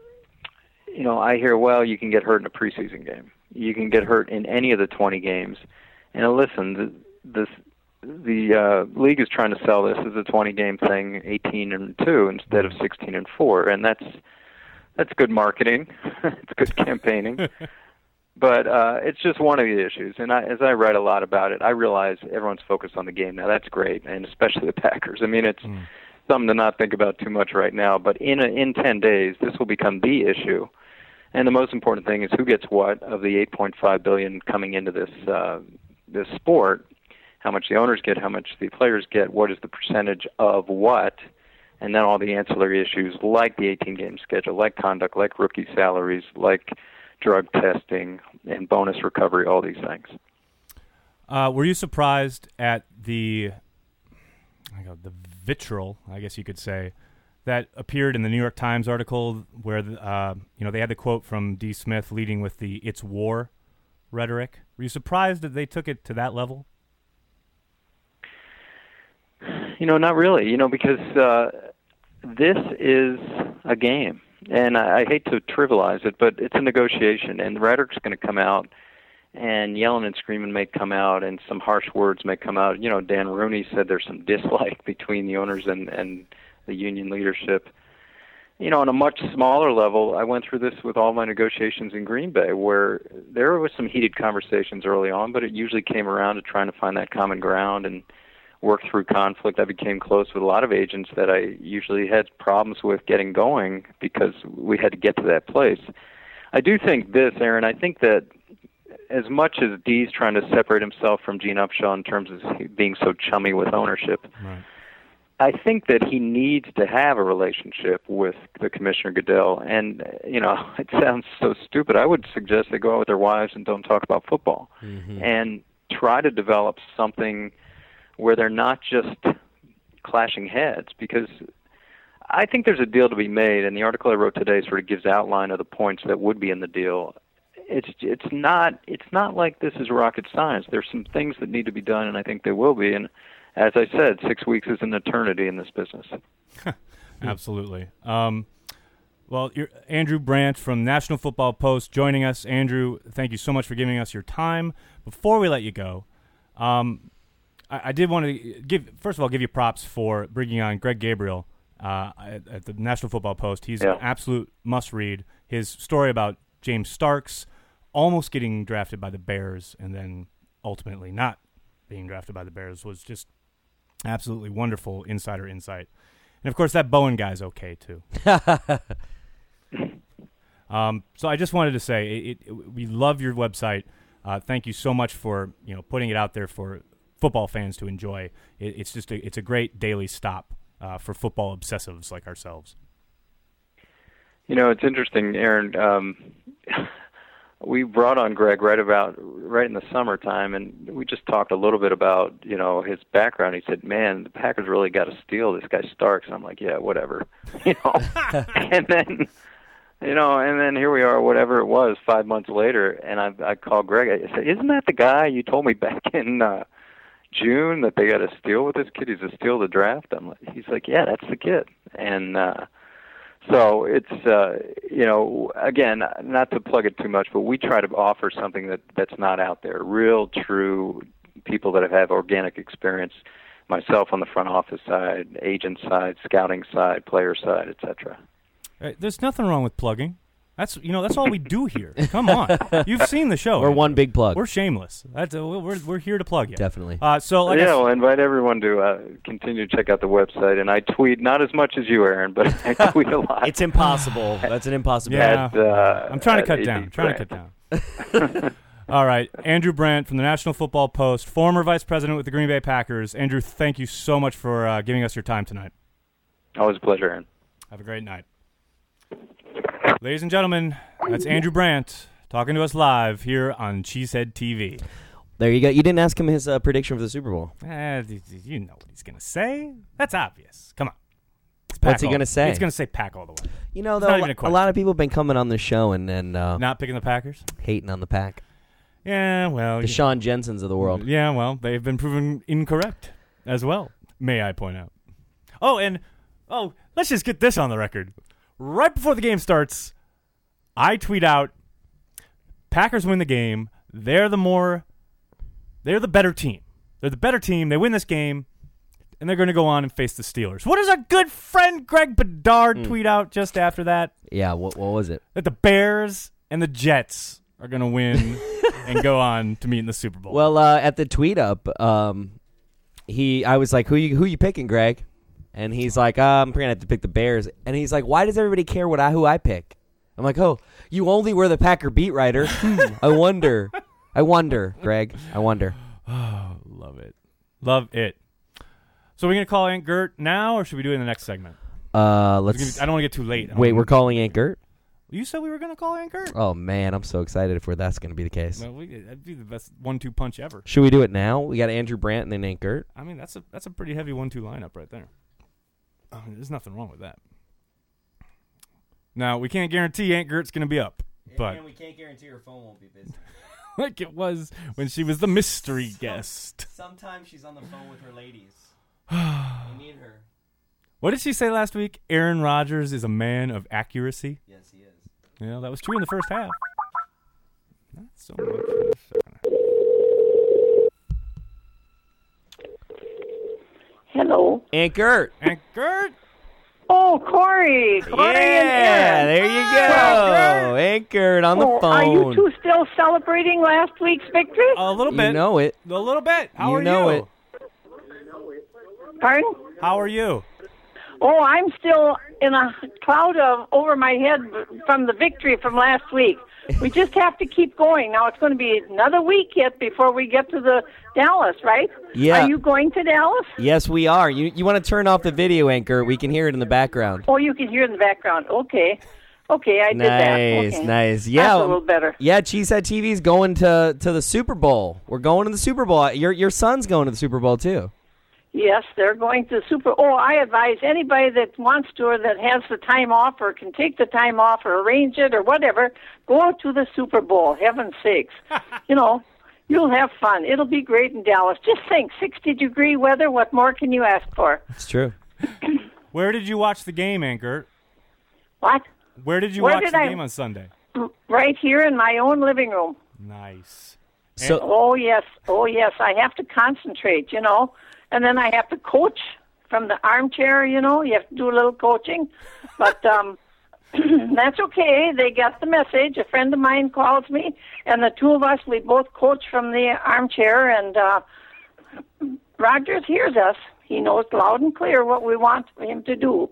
hear, well, you can get hurt in a preseason game. You can get hurt in any of the 20 games. And listen, the league is trying to sell this as a 20-game thing, 18-2 instead of 16-4, and that's good marketing. It's good campaigning. But it's just one of the issues. And as I write a lot about it, I realize everyone's focused on the game now. That's great, and especially the Packers. I mean, it's something to not think about too much right now. But in 10 days, this will become the issue. And the most important thing is who gets what of the $8.5 billion coming into this sport, how much the owners get, how much the players get, what is the percentage of what, and then all the ancillary issues like the 18-game schedule, like conduct, like rookie salaries, like drug testing and bonus recovery, all these things. Were you surprised at the vitriol, I guess you could say, that appeared in the New York Times article where they had the quote from D. Smith leading with the "it's war" rhetoric? Were you surprised that they took it to that level? Not really. Because this is a game. And I hate to trivialize it, but it's a negotiation, and the rhetoric's going to come out, and yelling and screaming may come out, and some harsh words may come out. Dan Rooney said there's some dislike between the owners and the union leadership. On a much smaller level, I went through this with all my negotiations in Green Bay, where there was some heated conversations early on, but it usually came around to trying to find that common ground and work through conflict. I became close with a lot of agents that I usually had problems with getting going because we had to get to that place. I do think this, Aaron, I think that as much as D's trying to separate himself from Gene Upshaw in terms of being so chummy with ownership, right, I think that he needs to have a relationship with the Commissioner Goodell. And, it sounds so stupid. I would suggest they go out with their wives and don't talk about football and try to develop something where they're not just clashing heads, because I think there's a deal to be made, and the article I wrote today sort of gives outline of the points that would be in the deal. It's not like this is rocket science. There's some things that need to be done, and I think they will be. And as I said, 6 weeks is an eternity in this business. Absolutely. Well, you're Andrew Brandt from National Football Post joining us. Andrew, thank you so much for giving us your time. Before we let you go, I did want to first of all give you props for bringing on Greg Gabriel at the National Football Post. He's an absolute must-read. His story about James Starks almost getting drafted by the Bears and then ultimately not being drafted by the Bears was just absolutely wonderful insider insight. And, of course, that Bowen guy's okay, too. So I just wanted to say we love your website. Thank you so much for putting it out there for football fans to enjoy. It's a great daily stop for football obsessives like ourselves. It's interesting, Aaron. We brought on Greg right in the summertime, and we just talked a little bit about his background. He said, "Man, the Packers really got to steal this guy Starks." And I'm like, "Yeah, whatever," and then. And then here we are, whatever it was, 5 months later, and I called Greg. I said, "Isn't that the guy you told me back in June that they got to steal with this kid? He's to steal the draft?" He's like, "Yeah, that's the kid." And so it's, again, not to plug it too much, but we try to offer something that's not out there, real, true people that have had organic experience, myself on the front office side, agent side, scouting side, player side, etc. There's nothing wrong with plugging. That's all we do here. Come on, you've seen the show. We're one big plug. We're shameless. We're here to plug you. Definitely. I'll invite everyone to continue to check out the website. And I tweet not as much as you, Aaron, but I tweet a lot. It's impossible. That's an impossibility. Yeah. I'm trying to cut down. All right, Andrew Brandt from the National Football Post, former vice president with the Green Bay Packers. Andrew, thank you so much for giving us your time tonight. Always a pleasure, Aaron. Have a great night. Ladies and gentlemen, that's Andrew Brandt talking to us live here on Cheesehead TV. There you go. You didn't ask him his prediction for the Super Bowl. You know what he's going to say. That's obvious. Come on. What's he going to say? He's going to say Pack all the way. Though, a lot of people have been coming on the show and not picking the Packers? Hating on the Pack. Yeah, well. The Sean Jensens of the world. Yeah, well, they've been proven incorrect as well, may I point out. Let's just get this on the record. Right before the game starts, I tweet out, Packers win the game. They're the better team. They're the better team. They win this game, and they're going to go on and face the Steelers. What does our good friend Greg Bedard tweet out just after that? Yeah, what was it? That the Bears and the Jets are going to win and go on to meet in the Super Bowl. Well, at the tweet up, I was like, who you picking, Greg? And he's like, I'm going to have to pick the Bears. And he's like, why does everybody care who I pick? I'm like, oh, you only were the Packer beat writer. I wonder, Greg. I wonder. Oh, love it. Love it. So we're going to call Aunt Gert now, or should we do it in the next segment? I don't want to get too late. Wait, we're calling Aunt Gert? You said we were going to call Aunt Gert? Oh, man, I'm so excited if that's going to be the case. Well, that'd be the best 1-2 punch ever. Should we do it now? We got Andrew Brandt and then Aunt Gert. I mean, that's a pretty heavy 1-2 lineup right there. I mean, there's nothing wrong with that. Now, we can't guarantee Aunt Gert's going to be up. But we can't guarantee her phone won't be busy. Like it was when she was the mystery guest. Sometimes she's on the phone with her ladies. We need her. What did she say last week? Aaron Rodgers is a man of accuracy? Yes, he is. Yeah, that was true in the first half. Not so much in the second half. Hello. Aunt Gert. Aunt Gert? Oh, Corey. Yeah, there you go. Aunt Gert on the phone. Are you two still celebrating last week's victory? A little bit. You know it. A little bit. How are you? know it. Pardon? How are you? Oh, I'm still in a cloud over my head from the victory from last week. We just have to keep going. Now, it's going to be another week yet before we get to the Dallas, right? Yeah. Are you going to Dallas? Yes, we are. You want to turn off the video, Anchor? We can hear it in the background. Oh, you can hear it in the background. Okay, I did that. Nice. Yeah, that's a little better. Yeah, Cheesehead TV's going to the Super Bowl. We're going to the Super Bowl. Your son's going to the Super Bowl too. Yes, they're going to Super. Oh, I advise anybody that wants to or that has the time off or can take the time off or arrange it or whatever, go to the Super Bowl. Heaven's sakes. You'll have fun. It'll be great in Dallas. Just think, 60-degree weather. What more can you ask for? It's true. Where did you watch the game, Anchor? What? Where did you watch the game on Sunday? Right here in my own living room. Nice. So, Oh, yes. I have to concentrate, And then I have to coach from the armchair, You have to do a little coaching. But that's okay. They got the message. A friend of mine calls me, and the two of us, we both coach from the armchair, and Rogers hears us. He knows loud and clear what we want him to do.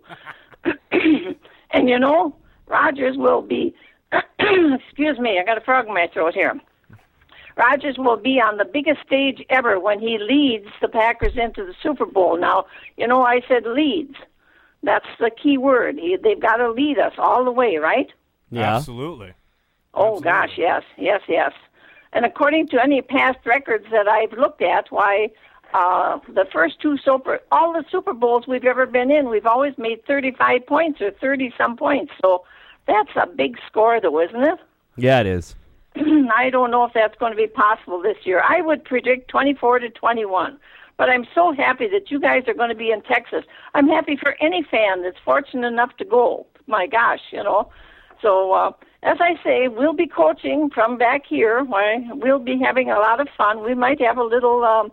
And, Rogers will be, excuse me, I got a frog in my throat here. Rogers will be on the biggest stage ever when he leads the Packers into the Super Bowl. Now, I said leads. That's the key word. They've got to lead us all the way, right? yeah. Absolutely. Oh, Absolutely. gosh, yes. And according to any past records that I've looked at, the first all the Super Bowls we've ever been in, we've always made 35 points or 30-some points. So that's a big score, though, isn't it? Yeah, it is. I don't know if that's going to be possible this year. I would predict 24-21. But I'm so happy that you guys are going to be in Texas. I'm happy for any fan that's fortunate enough to go. My gosh, So, as I say, we'll be coaching from back here. We'll be having a lot of fun. We might have a little,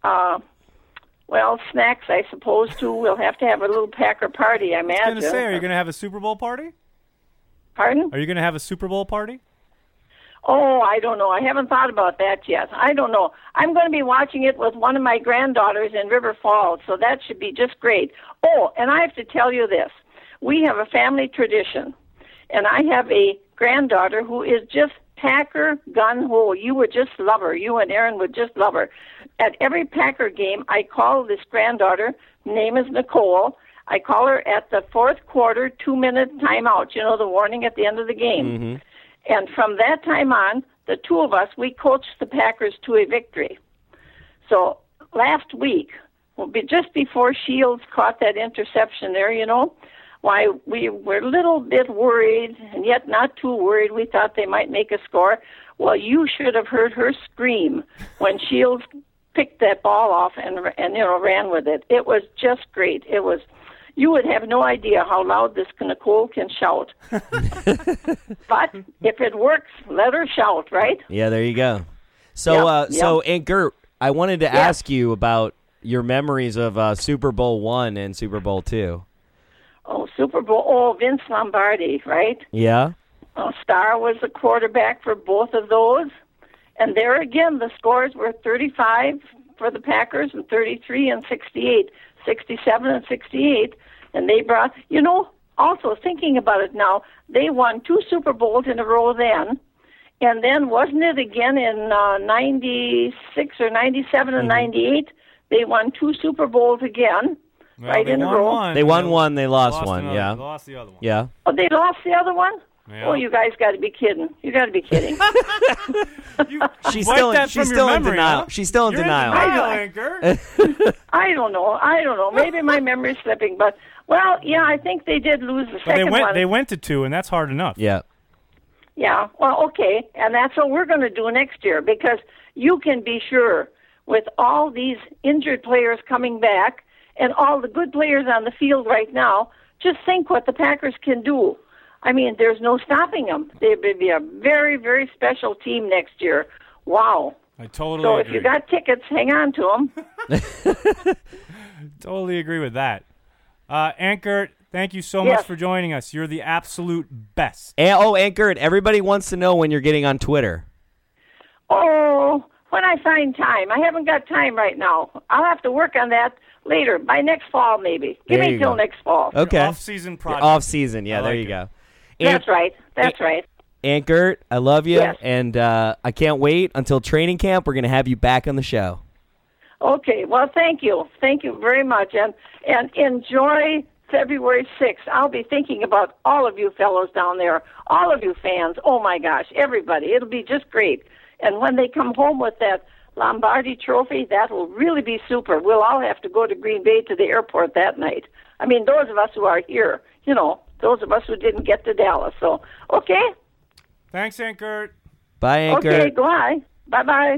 snacks, I suppose, too. We'll have to have a little Packer party, I imagine. I was going to say, are you going to have a Super Bowl party? Pardon? Are you going to have a Super Bowl party? Oh, I don't know. I haven't thought about that yet. I don't know. I'm going to be watching it with one of my granddaughters in River Falls, so that should be just great. Oh, and I have to tell you this. We have a family tradition, and I have a granddaughter who is just Packer gun-ho. You would just love her. You and Aaron would just love her. At every Packer game, I call this granddaughter, name is Nicole. I call her at the fourth quarter, 2-minute timeout, the warning at the end of the game. Mm-hmm. And from that time on, the two of us, we coached the Packers to a victory. So last week, just before Shields caught that interception there, why we were a little bit worried, and yet not too worried. We thought they might make a score. Well, you should have heard her scream when Shields picked that ball off and ran with it. It was just great. It was. You would have no idea how loud this Nicole can shout. But if it works, let her shout, right? Yeah, there you go. So, Aunt Gert, I wanted to ask you about your memories of Super Bowl I and Super Bowl II. Oh, Super Bowl. Oh, Vince Lombardi, right? Yeah. Starr was the quarterback for both of those. And there again, the scores were 35 for the Packers and 33 and 68. 67 and 68, and they brought, also thinking about it now, they won 2 Super Bowls in a row then, and then wasn't it again in 96 or 97 and 98, they won 2 Super Bowls again, right in a row. One. They won one, they lost one, another, yeah. They lost the other one. Yeah. Oh, they lost the other one? Yeah. Oh, you guys got to be kidding. You got to be kidding. She's Wipe still, that she's from still your in memory, denial. huh? She's still in You're denial. Anchor. I don't know. Maybe my memory's slipping, but, I think they did lose the But second one. they went to 2, and that's hard enough. Yeah. Yeah, well, okay, and that's what we're going to do next year, because you can be sure with all these injured players coming back and all the good players on the field right now, just think what the Packers can do. I mean, there's no stopping them. They would be a very, very special team next year. Wow. I totally So agree. if you got tickets, hang on to them. Totally agree with that. Anchor, thank you so much for joining us. You're the absolute best. Aunt Gert, everybody wants to know when you're getting on Twitter. Oh, when I find time. I haven't got time right now. I'll have to work on that later, by next fall maybe. Give There me you till go. next fall. Okay. Off-season project. Off season, yeah, I there like you it. go. That's right. That's right. Aunt Gert, I love you, Yes. and I can't wait until training camp. We're going to have you back on the show. Okay, well, thank you. Thank you very much. And enjoy February 6th. I'll be thinking about all of you fellows down there, all of you fans. Oh, my gosh, everybody. It'll be just great. And when they come home with that Lombardi Trophy, that will really be super. We'll all have to go to Green Bay to the airport that night. I mean, those of us who are here, those of us who didn't get to Dallas. So, okay. Thanks, Aunt Gert. Bye, Anchor. Okay, bye. Bye-bye.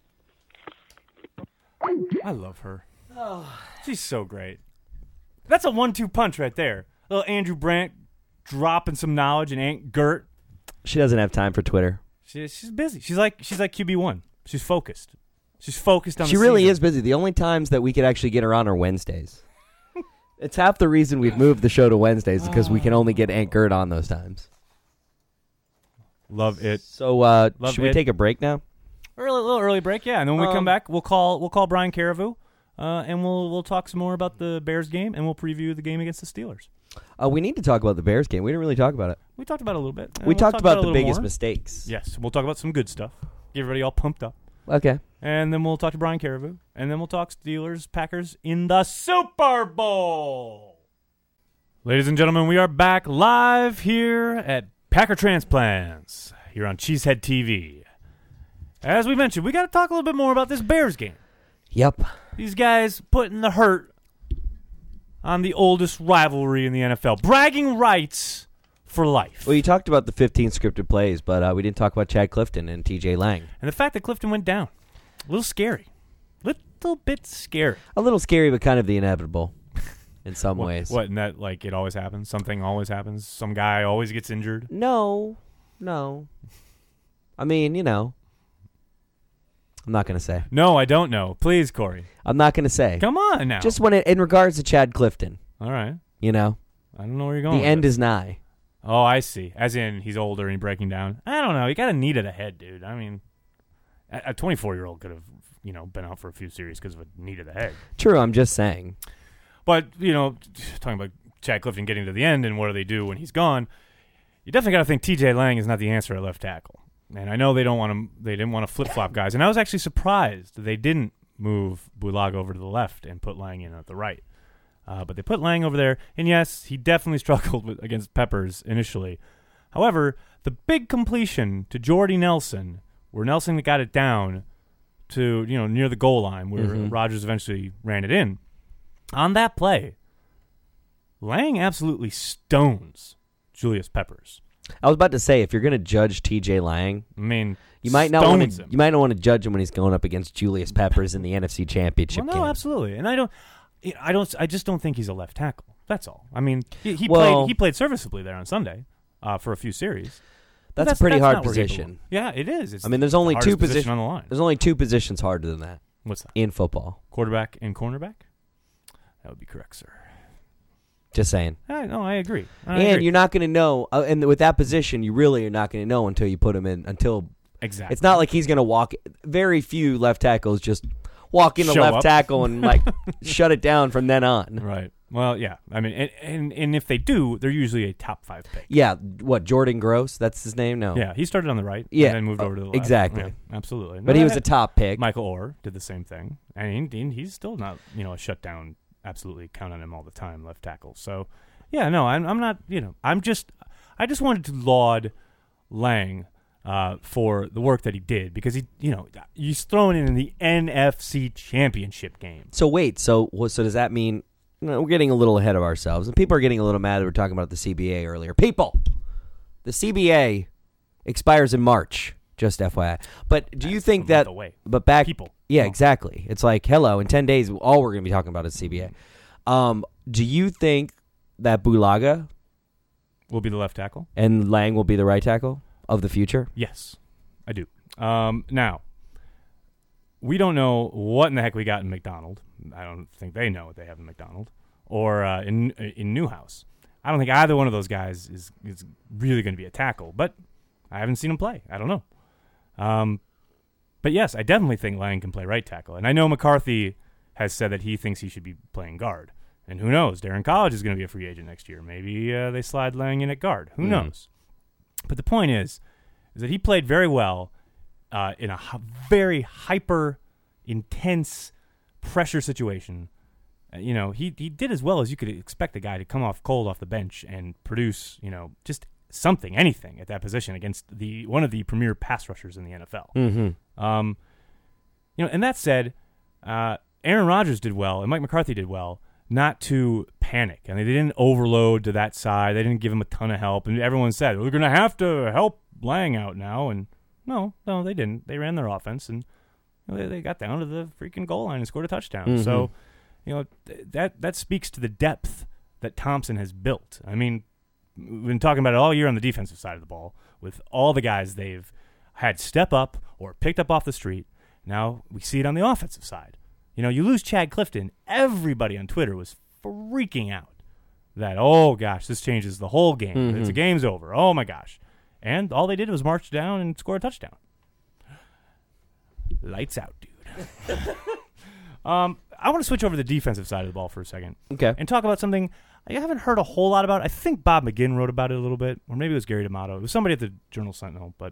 I love her. She's so great. That's a 1-2 punch right there. Little Andrew Brandt dropping some knowledge, and Aunt Gert. She doesn't have time for Twitter. She's busy. She's like QB1. She's focused. She's focused on. She really is busy. The only times that we could actually get her on are Wednesdays. It's half the reason we've moved the show to Wednesdays because we can only get Aunt Gert on those times. Love it. So should we take a break now? A little early break, yeah. And then when we come back, we'll call Brian Carriveau, and we'll talk some more about the Bears game, and we'll preview the game against the Steelers. We need to talk about the Bears game. We didn't really talk about it. We talked about it a little bit. We talked about the biggest more. mistakes. Yes, we'll talk about some good stuff. Get everybody all pumped up. Okay. And then we'll talk to Brian Carriveau, and then we'll talk Steelers, Packers in the Super Bowl. Ladies and gentlemen, we are back live here at Packer Transplants here on Cheesehead TV. As we mentioned, we got to talk a little bit more about this Bears game. Yep. These guys putting the hurt on the oldest rivalry in the NFL. Bragging rights for life. Well, you talked about the 15 scripted plays, but we didn't talk about Chad Clifton and TJ Lang. And the fact that Clifton went down. A little scary. Little bit scary. A little scary, but kind of the inevitable in some ways. What, and that, like, it always happens? Something always happens? Some guy always gets injured? No. I mean, I'm not going to say. No, I don't know. Please, Corey. I'm not going to say. Come on now. Just in regards to Chad Clifton. All right. I don't know where you're going. The end is nigh. Oh, I see. As in, he's older and breaking down. I don't know. You got a knee to the head, dude. I mean, a 24-year-old could have, been out for a few series because of a knee to the head. True, I'm just saying. But, talking about Chad Clifton getting to the end and what do they do when he's gone, you definitely got to think TJ Lang is not the answer at left tackle. And I know they didn't want to flip-flop guys. And I was actually surprised they didn't move Bulaga over to the left and put Lang in at the right. But they put Lang over there, and yes, he definitely struggled against Peppers initially. However, the big completion to Jordy Nelson, where Nelson got it down to near the goal line, where Rodgers eventually ran it in, on that play, Lang absolutely stones Julius Peppers. I was about to say, if you're going to judge TJ Lang, I mean, you might not want to judge him when he's going up against Julius Peppers in the NFC Championship game. No, absolutely, and I just don't think he's a left tackle. That's all. I mean, he played serviceably there on Sunday for a few series. That's a pretty hard position. Yeah, it is. There's only two positions on the line. There's only two positions harder than that. What's that? In football, quarterback and cornerback. That would be correct, sir. Just saying. No, I agree. You're not going to know, and with that position, you really are not going to know until you put him in. Exactly. It's not like he's going to walk. Very few left tackles just walk into left tackle and shut it down from then on. Right. Well, yeah. I mean, and if they do, they're usually a top 5 pick. Yeah. What, Jordan Gross? That's his name? No. Yeah. He started on the right. Yeah. And then moved over to the left. Exactly. Yeah, absolutely. But he was a top pick. Michael Orr did the same thing. And he's still not, a shutdown, absolutely count on him all the time, left tackle. So, yeah, no, I'm not, I just wanted to laud Lang for the work that he did because he's thrown in the NFC Championship game. So wait, so does that mean we're getting a little ahead of ourselves, and people are getting a little mad that we're talking about the CBA earlier. People, the CBA expires in March. Just FYI. But do you think that? But back people. Yeah, exactly. It's like hello. In 10 days, all we're going to be talking about is CBA. Do you think that Bulaga will be the left tackle and Lang will be the right tackle of the future? Yes, I do. Now, we don't know what in the heck we got in McDonald. I don't think they know what they have in McDonald or in Newhouse. I don't think either one of those guys is really going to be a tackle, but I haven't seen him play. I don't know. But yes, I definitely think Lang can play right tackle. And I know McCarthy has said that he thinks he should be playing guard. And who knows? Darren College is going to be a free agent next year. Maybe they slide Lang in at guard. Who knows? But the point is that he played very well in a very hyper intense pressure situation. He did as well as you could expect a guy to come off cold off the bench and produce, just something, anything at that position against one of the premier pass rushers in the NFL. And that said, Aaron Rodgers did well and Mike McCarthy did well not to panic. And they didn't overload to that side. They didn't give him a ton of help. And everyone said, well, they're going to have to help Lang out now. And no, they didn't. They ran their offense, and they got down to the freaking goal line and scored a touchdown. Mm-hmm. So, that speaks to the depth that Thompson has built. I mean, we've been talking about it all year on the defensive side of the ball with all the guys they've had step up or picked up off the street. Now we see it on the offensive side. You lose Chad Clifton. Everybody on Twitter was freaking out that, oh, gosh, this changes the whole game. Mm-hmm. The game's over. Oh, my gosh. And all they did was march down and score a touchdown. Lights out, dude. I want to switch over to the defensive side of the ball for a second. Okay. And talk about something I haven't heard a whole lot about. I think Bob McGinn wrote about it a little bit, or maybe it was Gary D'Amato. It was somebody at the Journal-Sentinel. But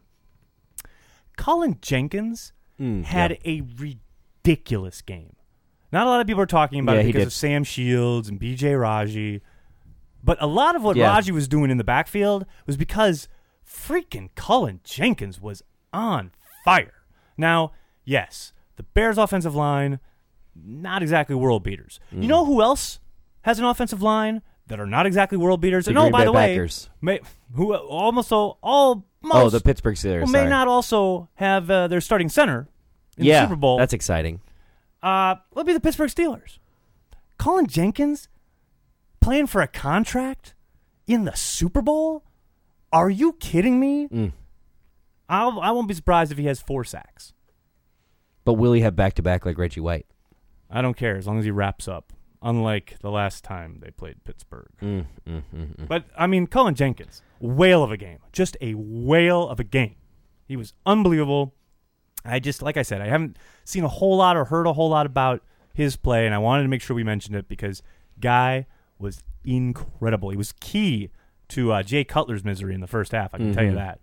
Colin Jenkins had a ridiculous game. Not a lot of people are talking about it because of Sam Shields and B.J. Raji. But a lot of what Raji was doing in the backfield was because freaking Colin Jenkins was on fire. Now, yes, the Bears' offensive line, not exactly world beaters. You know who else has an offensive line that are not exactly world beaters? The and Green by Bay the way, Packers. Who almost the Pittsburgh Steelers. Who may not also have their starting center in the Super Bowl. That's exciting. Would be the Pittsburgh Steelers. Colin Jenkins playing for a contract in the Super Bowl? Are you kidding me? I won't be surprised if he has 4 sacks. But will he have back-to-back like Reggie White? I don't care as long as he wraps up, unlike the last time they played Pittsburgh. But, I mean, Colin Jenkins, whale of a game. Just a whale of a game. He was unbelievable. Like I said, I haven't seen a whole lot or heard a whole lot about his play, and I wanted to make sure we mentioned it because Guy was incredible. He was key to Jay Cutler's misery in the first half, I can tell you that.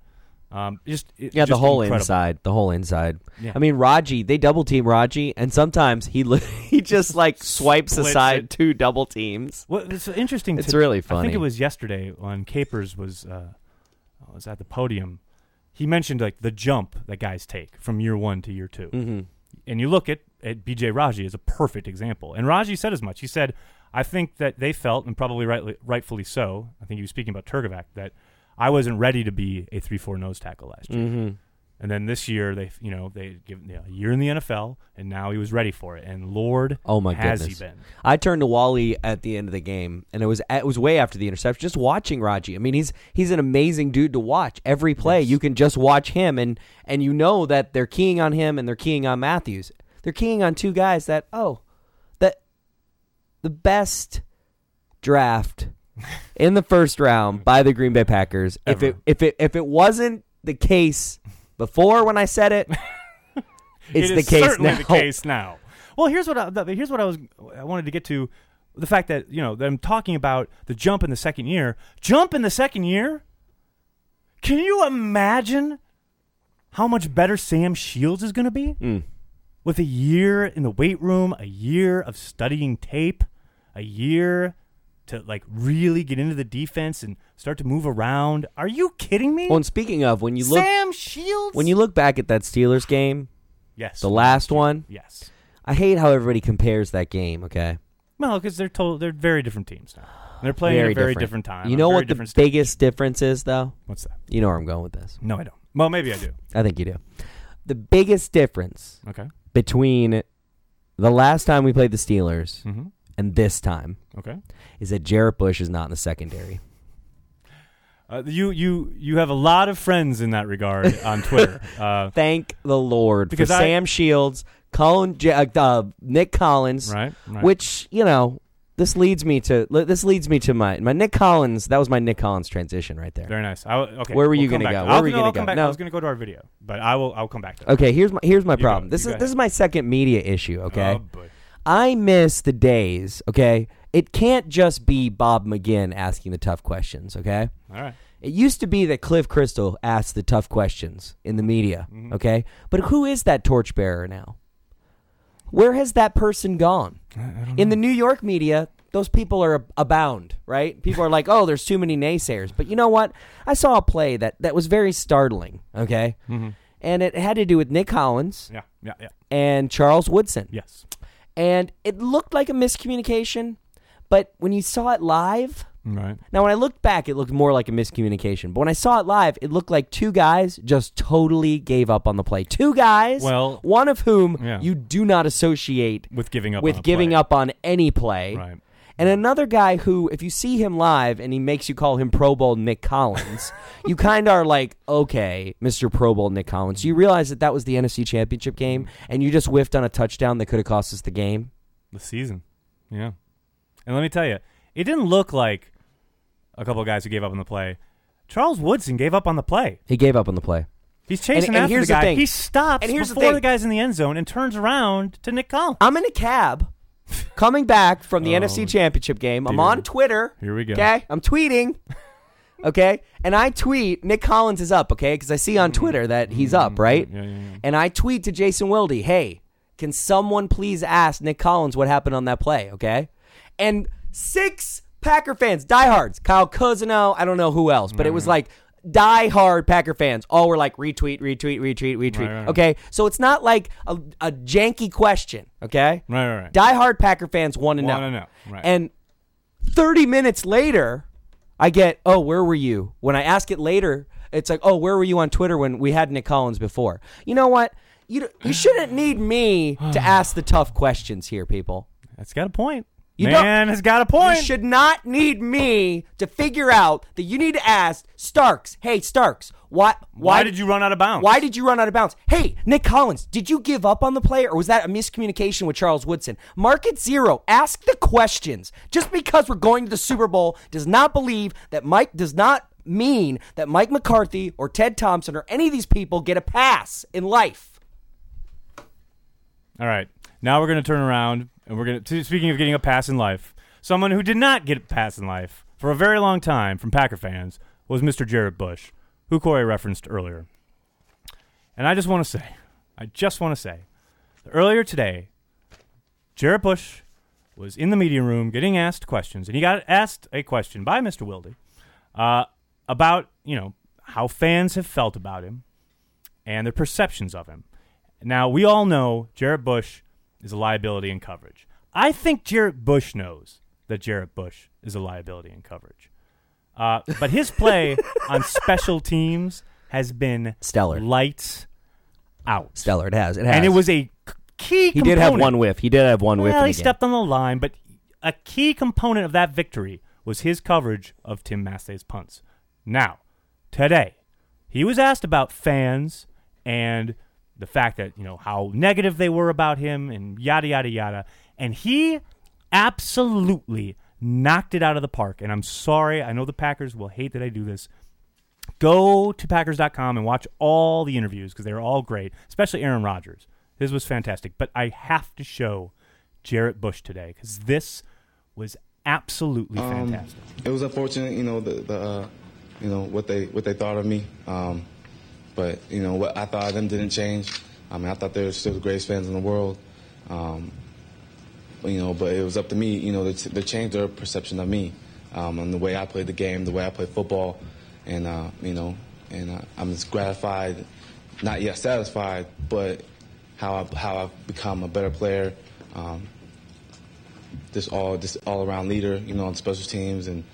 The whole incredible. inside. Yeah. I mean, Raji, they double team Raji, and sometimes he just like swipes aside 2 double teams. Well, it's interesting. It's really funny. I think it was yesterday when Capers was at the podium. He mentioned like the jump that guys take from year 1 to year 2, and you look at B.J. Raji as a perfect example. And Raji said as much. He said, "I think that they felt, and probably rightfully so. I think he was speaking about Turgovac, that I wasn't ready to be a 3-4 nose tackle last year. And then this year, they give a year in the NFL, and now he was ready for it. And Lord, oh my has goodness. he been? I turned to Wally at the end of the game, and it was way after the interception. Just watching Raji. I mean, he's an amazing dude to watch. Every play, you can just watch him, and you know that they're keying on him and they're keying on Matthews. They're keying on 2 guys that the best draft in the first round by the Green Bay Packers. Ever. If it wasn't the case before when I said it, it's the case certainly now. the case now. Well, here's what I wanted to get to, the fact that that I'm talking about the jump in the second year. Jump in the second year? Can you imagine how much better Sam Shields is going to be? With a year in the weight room, a year of studying tape, a year to like really get into the defense and start to move around. Are you kidding me? Well, and speaking of, when you look back at that Steelers game, yes, the last one, yes, I hate how everybody compares that game. Okay, well, because they're very different teams now. They're playing at a very different time. You know what the biggest difference is, though? What's that? You know where I'm going with this. No, I don't. Well, maybe I do. I think you do. The biggest difference between the last time we played the Steelers and this time is that Jarrett Bush is not in the secondary. You have a lot of friends in that regard on Twitter. Thank the Lord for Sam Shields, Nick Collins, right. Which this leads me to my Nick Collins. That was my Nick Collins transition right there. Very nice. Okay. Where were you going to go? Where were you going to go? No. I was going to go to our video, but I'll come back to that. Okay. Here's my problem. This is my second media issue. Okay. Oh, boy. I miss the days. Okay. It can't just be Bob McGinn asking the tough questions. Okay. All right. It used to be that Cliff Crystal asked the tough questions in the media. Okay. But who is that torchbearer now? Where has that person gone? In the New York media, those people are abound, right? People are like, oh, there's too many naysayers. But you know what? I saw a play that was very startling, okay? and it had to do with Nick Collins Yeah. and Charles Woodson. Yes. And it looked like a miscommunication, but when you saw it live, Right. now when I looked back, it looked more like a miscommunication. But when I saw it live, it looked like two guys just totally gave up on the play. Two guys, one of whom you do not associate with giving up on any play. Right. And another guy who, if you see him live and he makes you call him Pro Bowl Nick Collins, you kind of are like, okay, Mr. Pro Bowl Nick Collins. Do you realize that was the NFC Championship game and you just whiffed on a touchdown that could have cost us the game? The season. Yeah. And let me tell you, it didn't look like a couple of guys who gave up on the play. Charles Woodson gave up on the play. He gave up on the play. He's chasing and after here's the guy. thing. He stops before the guy's in the end zone and turns around to Nick Collins. I'm in a cab coming back from the NFC Championship game. I'm on Twitter. Here we go. Okay? I'm tweeting. Okay? And I tweet, Nick Collins is up, okay? Because I see on Twitter that he's up, right? Yeah. And I tweet to Jason Wilde, hey, can someone please ask Nick Collins what happened on that play, okay? And 6 Packer fans, diehards, Kyle Cousineau, I don't know who else, but it was like die-hard Packer fans all were like retweet. Right. Okay, so it's not like a janky question. Okay, Right. Die-hard Packer fans want to know. Right. And 30 minutes later, I get, oh, where were you? When I ask it later, it's like, oh, where were you on Twitter when we had Nick Collins before? You know what? You shouldn't need me to ask the tough questions here, people. That's got a point. You Man has got a point. You should not need me to figure out that you need to ask Starks. Hey, Starks, why did you run out of bounds? Why did you run out of bounds? Hey, Nick Collins, did you give up on the play or was that a miscommunication with Charles Woodson? Mark it 0. Ask the questions. Just because we're going to the Super Bowl does not mean that Mike McCarthy or Ted Thompson or any of these people get a pass in life. All right. Now we're going to turn around. And we're going to, speaking of getting a pass in life, someone who did not get a pass in life for a very long time from Packer fans was Mr. Jared Bush, who Corey referenced earlier. And I just want to say, that earlier today, Jared Bush was in the media room getting asked questions, and he got asked a question by Mr. Wilde about, how fans have felt about him and their perceptions of him. Now, we all know Jared Bush is a liability in coverage. I think Jared Bush knows that Jared Bush is a liability in coverage. But his play on special teams has been stellar. Lights out. Stellar, it has. And it was a key component. He did have one whiff. Well, he stepped on the line, but a key component of that victory was his coverage of Tim Massey's punts. Now, today, he was asked about fans and the fact that, how negative they were about him and yada, yada, yada. And he absolutely knocked it out of the park. And I'm sorry. I know the Packers will hate that I do this. Go to Packers.com and watch all the interviews because they're all great, especially Aaron Rodgers. This was fantastic. But I have to show Jared Bush today because this was absolutely fantastic. It was unfortunate, what they thought of me. But, what I thought of them didn't change. I thought they were still the greatest fans in the world. But it was up to me, to change their perception of me and the way I played the game, the way I played football. And, I'm just gratified, not yet satisfied, but how I've become a better player, this all-around leader, on special teams and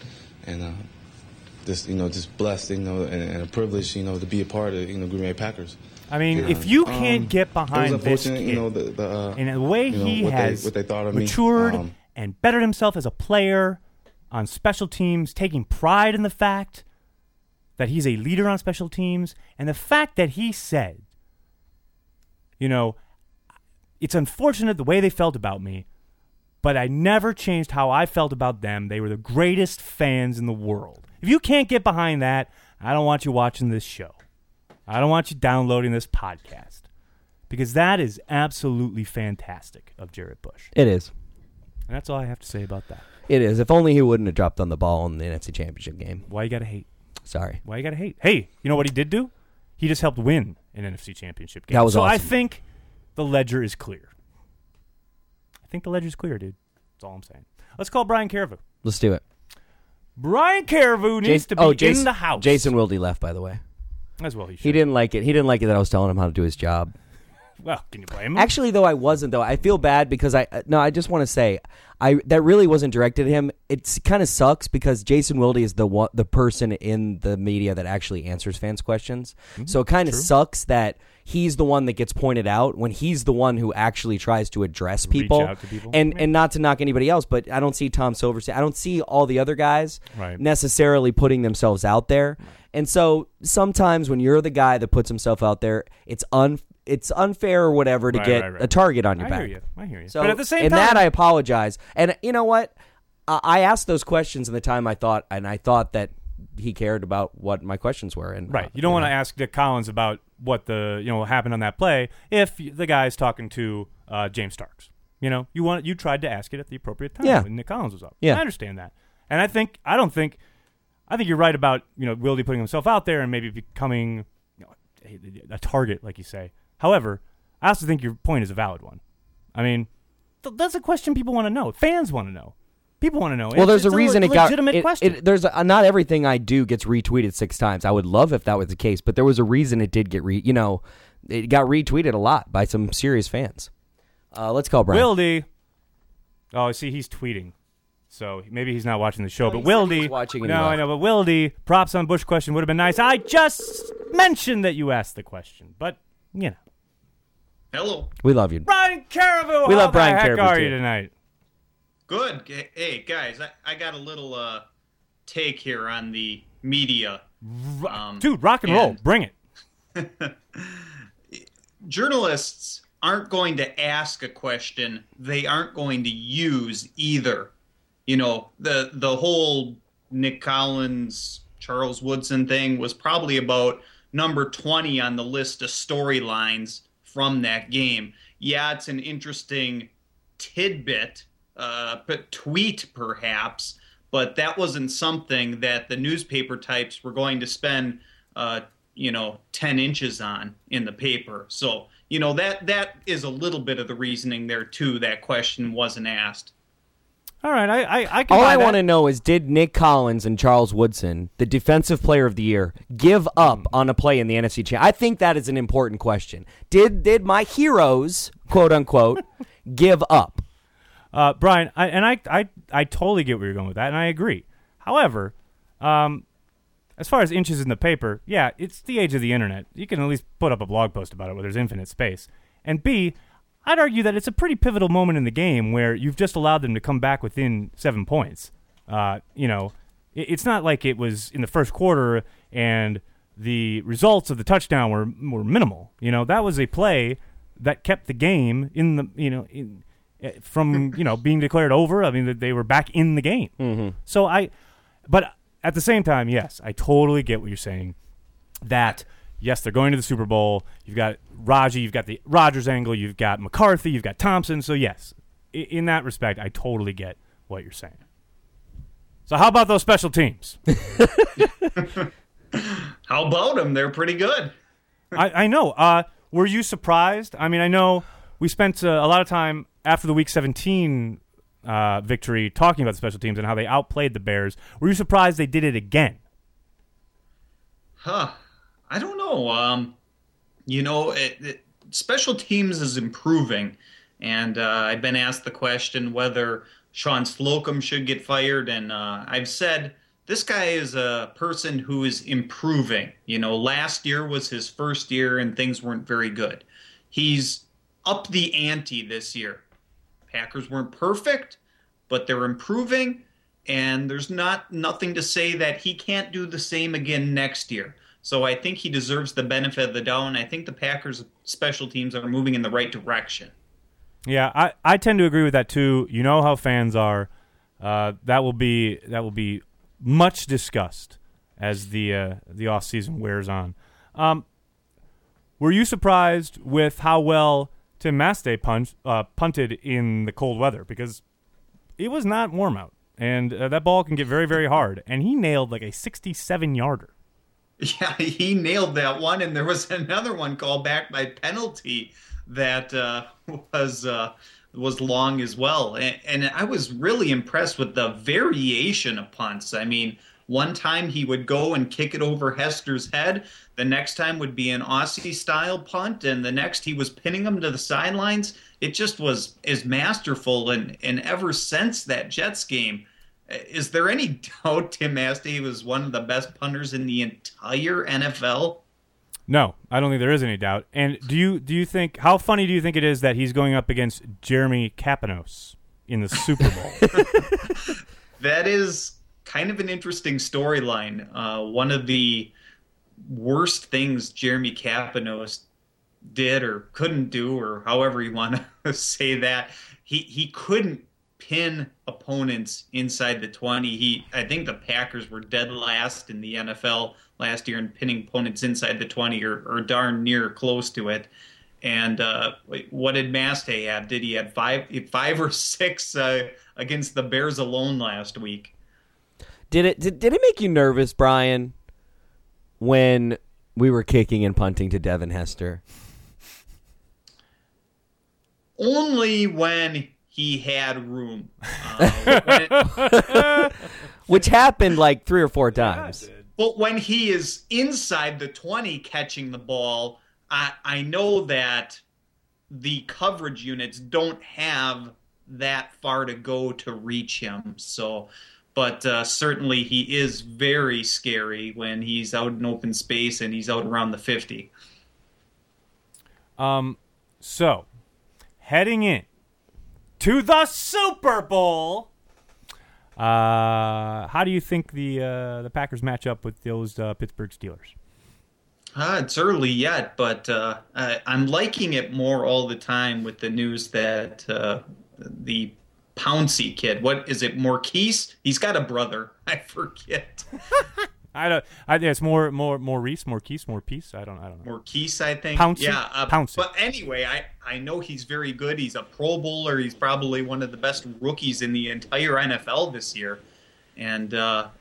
just blessed, and a privilege, to be a part of, Green Bay Packers. I mean, if you can't get behind this kid, and the way he has matured and bettered himself as a player on special teams, taking pride in the fact that he's a leader on special teams, and the fact that he said, it's unfortunate the way they felt about me, but I never changed how I felt about them. They were the greatest fans in the world. If you can't get behind that, I don't want you watching this show. I don't want you downloading this podcast. Because that is absolutely fantastic of Jared Bush. It is. And that's all I have to say about that. It is. If only he wouldn't have dropped on the ball in the NFC Championship game. Why you gotta hate? Sorry. Why you gotta hate? Hey, you know what he did do? He just helped win an NFC Championship game. That was awesome. I think the ledger is clear. I think the ledger's clear, dude. That's all I'm saying. Let's call Brian Carrefour. Let's do it. Brian Carrefour needs to be in the house. Jason Wilde left, by the way. As well he should. He didn't like it. He didn't like it that I was telling him how to do his job. Well, can you blame him? Actually, though, I wasn't, though. I feel bad because I just want to say, that really wasn't directed at him. It kind of sucks because Jason Wilde is the person in the media that actually answers fans' questions. So it kind of sucks that he's the one that gets pointed out when he's the one who actually tries to address people. Reach out to people. And not to knock anybody else, but I don't see Tom Silverstein. I don't see all the other guys necessarily putting themselves out there. And so sometimes when you're the guy that puts himself out there, it's unfair or whatever to get a target on your back. I hear you. So, but at the same in time, that I apologize. And you know what? I asked those questions in the time I thought that he cared about what my questions were. And you don't want to ask Dick Collins about what happened on that play if the guy's talking to James Starks. You tried to ask it at the appropriate time when Nick Collins was up. Yeah. I understand that, and I think you're right about Wilde putting himself out there and maybe becoming a target, like you say. However, I also think your point is a valid one. I mean, that's a question people want to know. Fans want to know. People want to know. Well, there's a reason it got legitimate question. There's not everything I do gets retweeted 6 times. I would love if that was the case, but there was a reason it did get it got retweeted a lot by some serious fans. Let's call Brian. Wilde. Oh, see, he's tweeting, so maybe he's not watching the show. But Wilde, watching no, I know. But Wilde, props on Bush question would have been nice. I just mentioned that you asked the question, but Hello. We love you. Brian Caribou. We love Brian How the Caribou, heck are too. you tonight? Good. Hey, guys, I got a little take here on the media. Dude, rock and roll. Bring it. Journalists aren't going to ask a question they aren't going to use either. The whole Nick Collins, Charles Woodson thing was probably about number 20 on the list of storylines from that game. Yeah, it's an interesting tidbit, tweet perhaps, but that wasn't something that the newspaper types were going to spend 10 inches on in the paper. So, that is a little bit of the reasoning there too. That question wasn't asked. All right, I can All buy I that. want to know is, did Nick Collins and Charles Woodson, the Defensive Player of the Year, give up on a play in the NFC Championship? I think that is an important question. Did my heroes, quote unquote, give up? Brian, I totally get where you're going with that, and I agree. However, as far as inches in the paper, yeah, it's the age of the internet. You can at least put up a blog post about it where there's infinite space. And B, I'd argue that it's a pretty pivotal moment in the game where you've just allowed them to come back within 7 points. It's not like it was in the first quarter and the results of the touchdown were minimal. That was a play that kept the game in the from being declared over. I mean, they were back in the game. Mm-hmm. So but at the same time, yes, I totally get what you're saying. That yes, they're going to the Super Bowl. You've got Raji, you've got the Rodgers angle, you've got McCarthy, you've got Thompson. So yes, in that respect, I totally get what you're saying. So how about those special teams? How about them? They're pretty good. I know. Were you surprised? I mean, I know we spent a lot of time after the Week 17 victory talking about the special teams and how they outplayed the Bears. Were you surprised they did it again? I don't know. Special teams is improving, and I've been asked the question whether Sean Slocum should get fired, and I've said this guy is a person who is improving. Last year was his first year, and things weren't very good. He's up the ante this year. Packers weren't perfect, but they're improving, and there's nothing to say that he can't do the same again next year. So I think he deserves the benefit of the doubt, and I think the Packers' special teams are moving in the right direction. Yeah, I tend to agree with that too. You know how fans are. That will be much discussed as the off season wears on. Were you surprised with how well Tim Mastey punted in the cold weather? Because it was not warm out, and that ball can get very, very hard. And he nailed like a 67-yarder. Yeah, he nailed that one, and there was another one called back by penalty that was long as well. And I was really impressed with the variation of punts. I mean, One time he would go and kick it over Hester's head. The next time would be an Aussie-style punt, and the next he was pinning him to the sidelines. It just is masterful, and ever since that Jets game, is there any doubt Tim Mastey was one of the best punters in the entire NFL? No, I don't think there is any doubt. And do you think, how funny do you think it is that he's going up against Jeremy Kapanos in the Super Bowl? That is kind of an interesting storyline. One of the worst things Jeremy Kapanos did or couldn't do, or however you want to say that, he couldn't pin opponents inside the 20. I think the Packers were dead last in the NFL last year in pinning opponents inside the 20, or darn near close to it. And what did Mastey have? Did he have five or six against the Bears alone last week? Did it make you nervous, Brian, when we were kicking and punting to Devin Hester? Only when he had room. Which happened like 3 or 4 times. But when he is inside the 20 catching the ball, I know that the coverage units don't have that far to go to reach him. But certainly he is very scary when he's out in open space and he's out around the 50. So, heading in to the Super Bowl, how do you think the Packers match up with those Pittsburgh Steelers? It's early yet, but I'm liking it more all the time with the news that the Pouncey kid, what is it, Maurice? He's got a brother. I forget. I think it's more Maurice, Marquise, more peace. I don't know. Maurice, I think. Pouncey? Yeah, Pouncey. But anyway, I know he's very good. He's a Pro Bowler. He's probably one of the best rookies in the entire NFL this year. And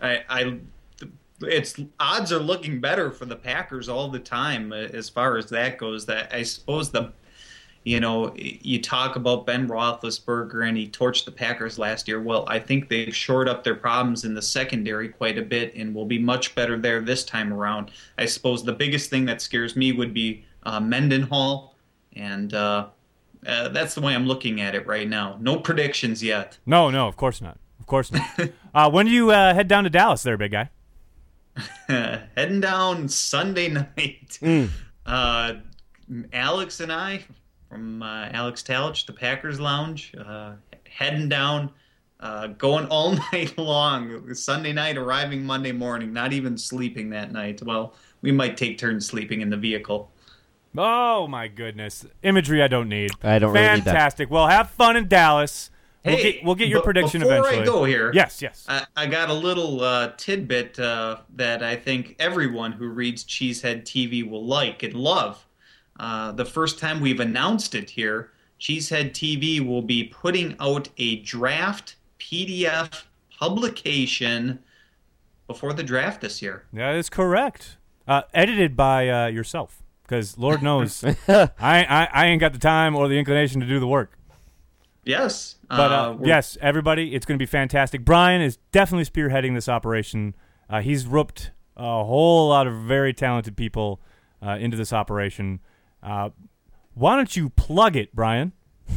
it's odds are looking better for the Packers all the time as far as that goes. That I suppose you talk about Ben Roethlisberger and he torched the Packers last year. Well, I think they've shored up their problems in the secondary quite a bit and will be much better there this time around. I suppose the biggest thing that scares me would be Mendenhall, and that's the way I'm looking at it right now. No predictions yet. No, of course not. Of course not. When do you head down to Dallas there, big guy? Heading down Sunday night. Alex and I, from Alex Talich, the Packers Lounge, heading down, going all night long. Sunday night, arriving Monday morning, not even sleeping that night. Well, we might take turns sleeping in the vehicle. Oh, my goodness. Imagery I don't need. I don't really need that. Fantastic. Well, have fun in Dallas. Hey, we'll get your prediction before eventually. Before I go here, yes. I got a little tidbit that I think everyone who reads Cheesehead TV will like and love. The first time we've announced it here, Cheesehead TV will be putting out a draft PDF publication before the draft this year. That is correct. Edited by yourself, because Lord knows I ain't got the time or the inclination to do the work. Yes. But yes, everybody, it's going to be fantastic. Brian is definitely spearheading this operation. He's roped a whole lot of very talented people into this operation. Why don't you plug it, Brian?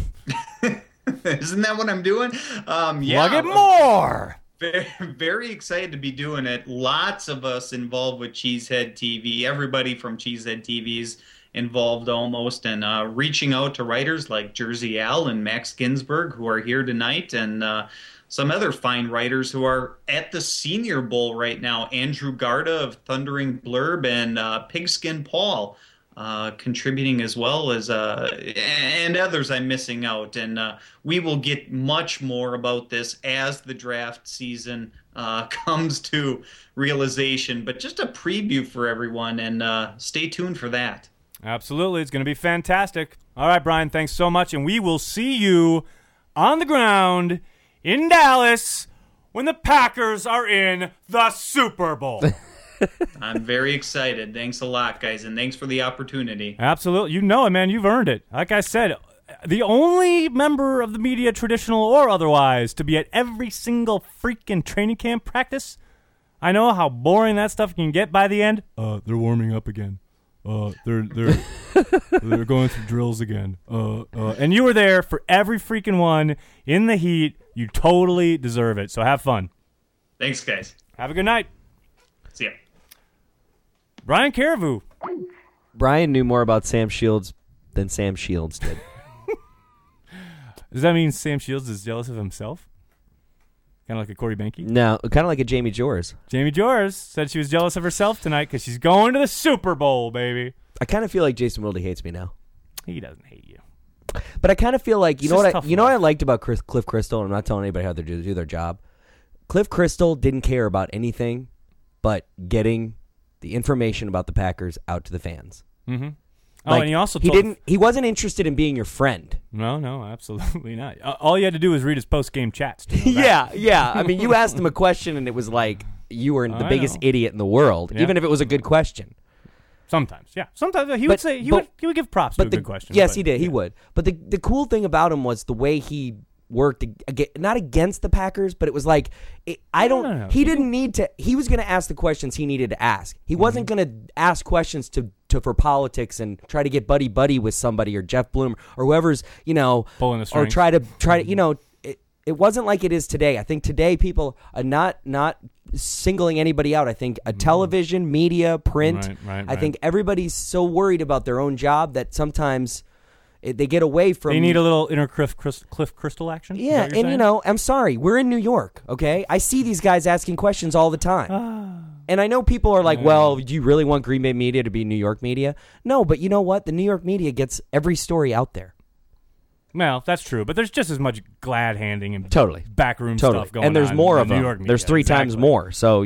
Isn't that what I'm doing? Plug it more! Very, very excited to be doing it. Lots of us involved with Cheesehead TV. Everybody from Cheesehead TV's involved almost, and reaching out to writers like Jersey Al and Max Ginsberg, who are here tonight, and some other fine writers who are at the Senior Bowl right now. Andrew Garda of Thundering Blurb and Pigskin Paul contributing as well as and others I'm missing out. And we will get much more about this as the draft season comes to realization. But just a preview for everyone, and stay tuned for that. Absolutely. It's going to be fantastic. All right, Brian, thanks so much. And we will see you on the ground in Dallas when the Packers are in the Super Bowl. I'm very excited. Thanks a lot, guys, and thanks for the opportunity. Absolutely. You know it, man. You've earned it. Like I said, the only member of the media, traditional or otherwise, to be at every single freaking training camp practice, I know how boring that stuff can get by the end. They're warming up again. They're going through drills again. And you were there for every freaking one in the heat. You totally deserve it. So have fun. Thanks, guys. Have a good night. See ya. Brian Caribou. Brian knew more about Sam Shields than Sam Shields did. Does that mean Sam Shields is jealous of himself? Kind of like a Corey Benke? No, kind of like a Jamie Jors. Jamie Jors said she was jealous of herself tonight because she's going to the Super Bowl, baby. I kind of feel like Jason Wilde hates me now. He doesn't hate you. But I kind of feel like, you It's know just what tough you know what I life. liked about Cliff Crystal, and I'm not telling anybody how to do their job. Cliff Crystal didn't care about anything but getting the information about the Packers out to the fans. Mm-hmm. Like, and he also he wasn't interested in being your friend. No, absolutely not. All you had to do was read his post-game chats. To know that. Yeah. I mean, you asked him a question, and it was like you were the I biggest know. idiot in the world, Yeah. even if it was a good question. Sometimes he would say he would give props to a good question. Yes, but, he did. He yeah. would. But the cool thing about him was the way he worked, not against the Packers, but it was like No. He didn't need to. He was going to ask the questions he needed to ask. He wasn't going to ask questions for politics and try to get buddy with somebody or Jeff Bloom or whoever's Pulling the or strings. try to It wasn't like it is today. I think today people are not singling anybody out. I think television, media, print. Right. I think everybody's so worried about their own job that sometimes they get away from. They need a little inner Cliff Crystal action. Is Yeah, that what you're and saying? I'm sorry, we're in New York. Okay, I see these guys asking questions all the time. And I know people are like, well, do you really want Green Bay media to be New York media? No, but you know what? The New York media gets every story out there. Well, that's true, but there's just as much glad handing and Totally. backroom Totally. stuff going on. And there's more in of New them. York media. There's 3 times Exactly. more. So,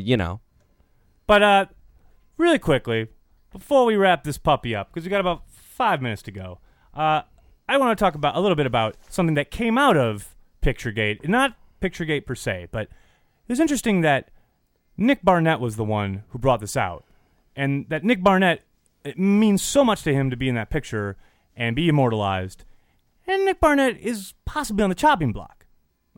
But really quickly, before we wrap this puppy up, because we got about 5 minutes to go, I want to talk a little bit about something that came out of Picturegate. Not Picturegate per se, but it was interesting that Nick Barnett was the one who brought this out. And that Nick Barnett, it means so much to him to be in that picture and be immortalized. And Nick Barnett is possibly on the chopping block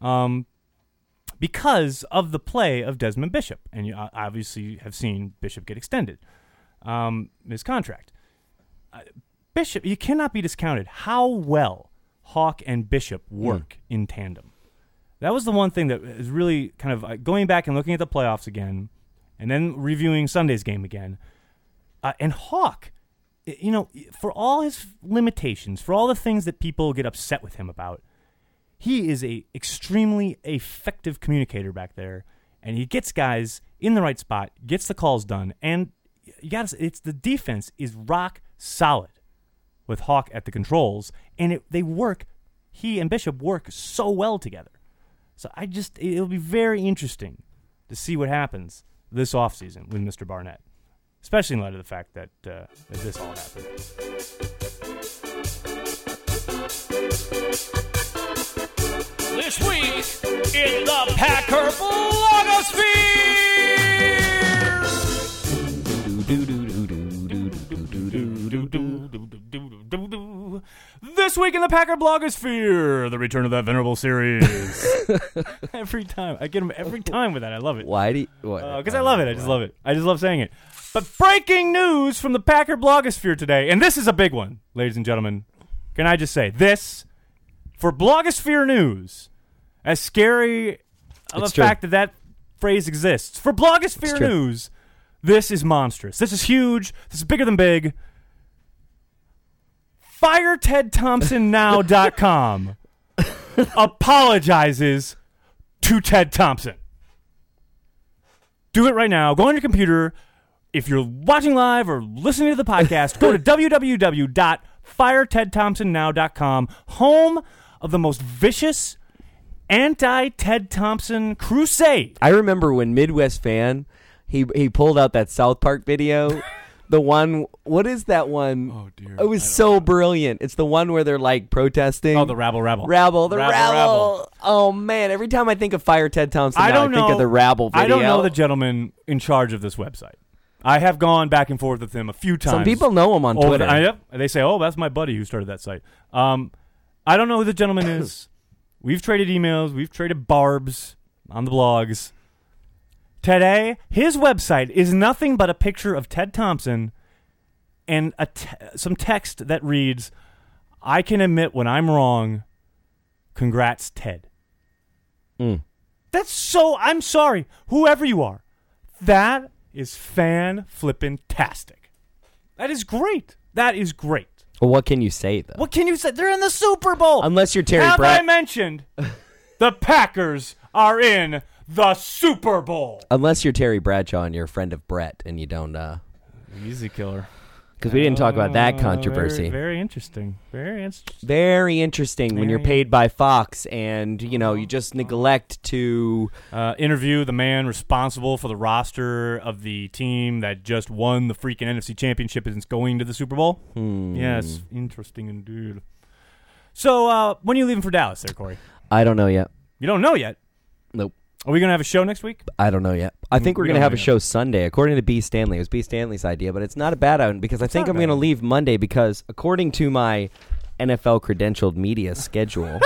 because of the play of Desmond Bishop. And you obviously have seen Bishop get extended, his contract. Bishop, you cannot be discounted how well Hawk and Bishop work in tandem. That was the one thing that is really kind of going back and looking at the playoffs again and then reviewing Sunday's game again. And Hawk, for all his limitations, for all the things that people get upset with him about, he is a extremely effective communicator back there, and he gets guys in the right spot, gets the calls done, and it's the defense is rock solid with Hawk at the controls, and he and Bishop work so well together. So it'll be very interesting to see what happens this offseason with Mr. Barnett, especially in light of the fact that this all happened. This week in the Packer blogosphere. This week in the Packer blogosphere, the return of that venerable series. Every time I get him every time with that. I love it. Why do you? Because I love it. I just love it. I just love saying it. But breaking news from the Packer blogosphere today, and this is a big one, ladies and gentlemen. Can I just say this? For blogosphere news, as scary of the fact that phrase exists, for blogosphere news, this is monstrous. This is huge. This is bigger than big. FireTedThompsonNow.com apologizes to Ted Thompson. Do it right now. Go on your computer. If you're watching live or listening to the podcast, go to www.firetedthompsonnow.com, home of the most vicious anti-Ted Thompson crusade. I remember when Midwest Fan, he pulled out that South Park video. The one, what is that one? Oh, dear. It was so brilliant. It's the one where they're like protesting. Oh, the Rabble. Rabble. Oh, man. Every time I think of Fire Ted Thompson, I think of the Rabble video. I don't know the gentleman in charge of this website. I have gone back and forth with him a few times. Some people know him on Twitter. They say, oh, that's my buddy who started that site. I don't know who the gentleman is. We've traded emails. We've traded barbs on the blogs. Today, his website is nothing but a picture of Ted Thompson and some text that reads, "I can admit when I'm wrong. Congrats, Ted." That's so... I'm sorry, whoever you are. That is fan-flippin-tastic. That is great. That is great. Well, what can you say, though? What can you say? They're in the Super Bowl. Unless you're Terry Have Bradshaw. I mentioned the Packers are in the Super Bowl? Unless you're Terry Bradshaw and you're a friend of Brett and you don't... Easy killer. Because we didn't talk about that controversy. Very interesting. Very interesting. Very interesting when you're paid by Fox and, you just neglect to... interview the man responsible for the roster of the team that just won the freaking NFC Championship and is going to the Super Bowl. Yes, interesting indeed. So, when are you leaving for Dallas there, Corey? I don't know yet. You don't know yet? Nope. Are we going to have a show next week? I don't know yet. I think we're We going to don't have know a yet. show Sunday, according to B. Stanley. It was B. Stanley's idea, but it's not a bad one because I think not I'm a going to bad leave Monday because, according to my NFL credentialed media schedule,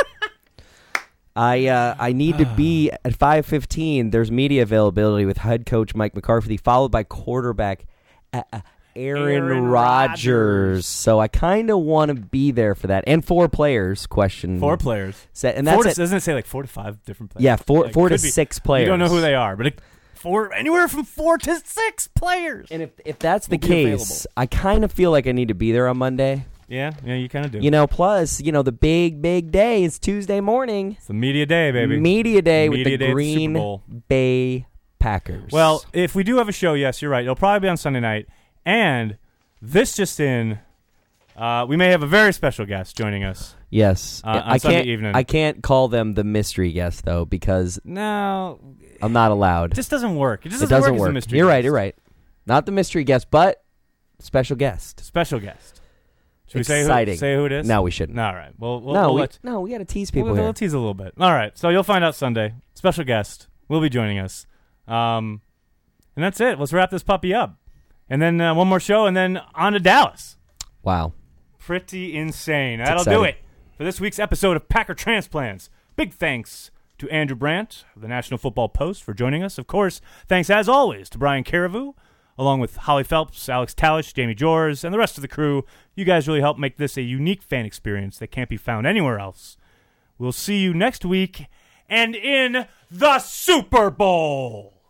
I need to be at 5:15. There's media availability with head coach Mike McCarthy, followed by quarterback Aaron Rodgers. So I kind of want to be there for that. And 4 players, question. 4 players. Set, and that's Doesn't it say like 4 to 5 different players? Yeah, four to could be. 6 players. You don't know who they are, but anywhere from 4 to 6 players. And if that's the will be case, I kind of feel like I need to be there on Monday. Yeah, you kind of do. Plus, the big day is Tuesday morning. It's a media day, baby. Media day with Media the day at the Super Green Bowl. Bay Packers. Well, if we do have a show, yes, you're right. It'll probably be on Sunday night. And this just in, we may have a very special guest joining us. yes. on Sunday evening. I can't call them the mystery guest, though, because No, I'm not allowed. it just doesn't work. It just It doesn't doesn't work. As a work. mystery You're guest. right. Not the mystery guest, but special guest. Special guest. Should we Exciting. say who it is? No, we shouldn't. All right. Well, we got to tease people we'll here. tease a little bit. All right. So you'll find out Sunday. Special guest will be joining us. And that's it. Let's wrap this puppy up. And then one more show, and then on to Dallas. Wow. Pretty insane. That'll exciting. do it for this week's episode of Packer Transplants. Big thanks to Andrew Brandt of the National Football Post for joining us. Of course, thanks as always to Brian Carrevoux, along with Holly Phelps, Alex Talish, Jamie Jors, and the rest of the crew. You guys really helped make this a unique fan experience that can't be found anywhere else. We'll see you next week and in the Super Bowl.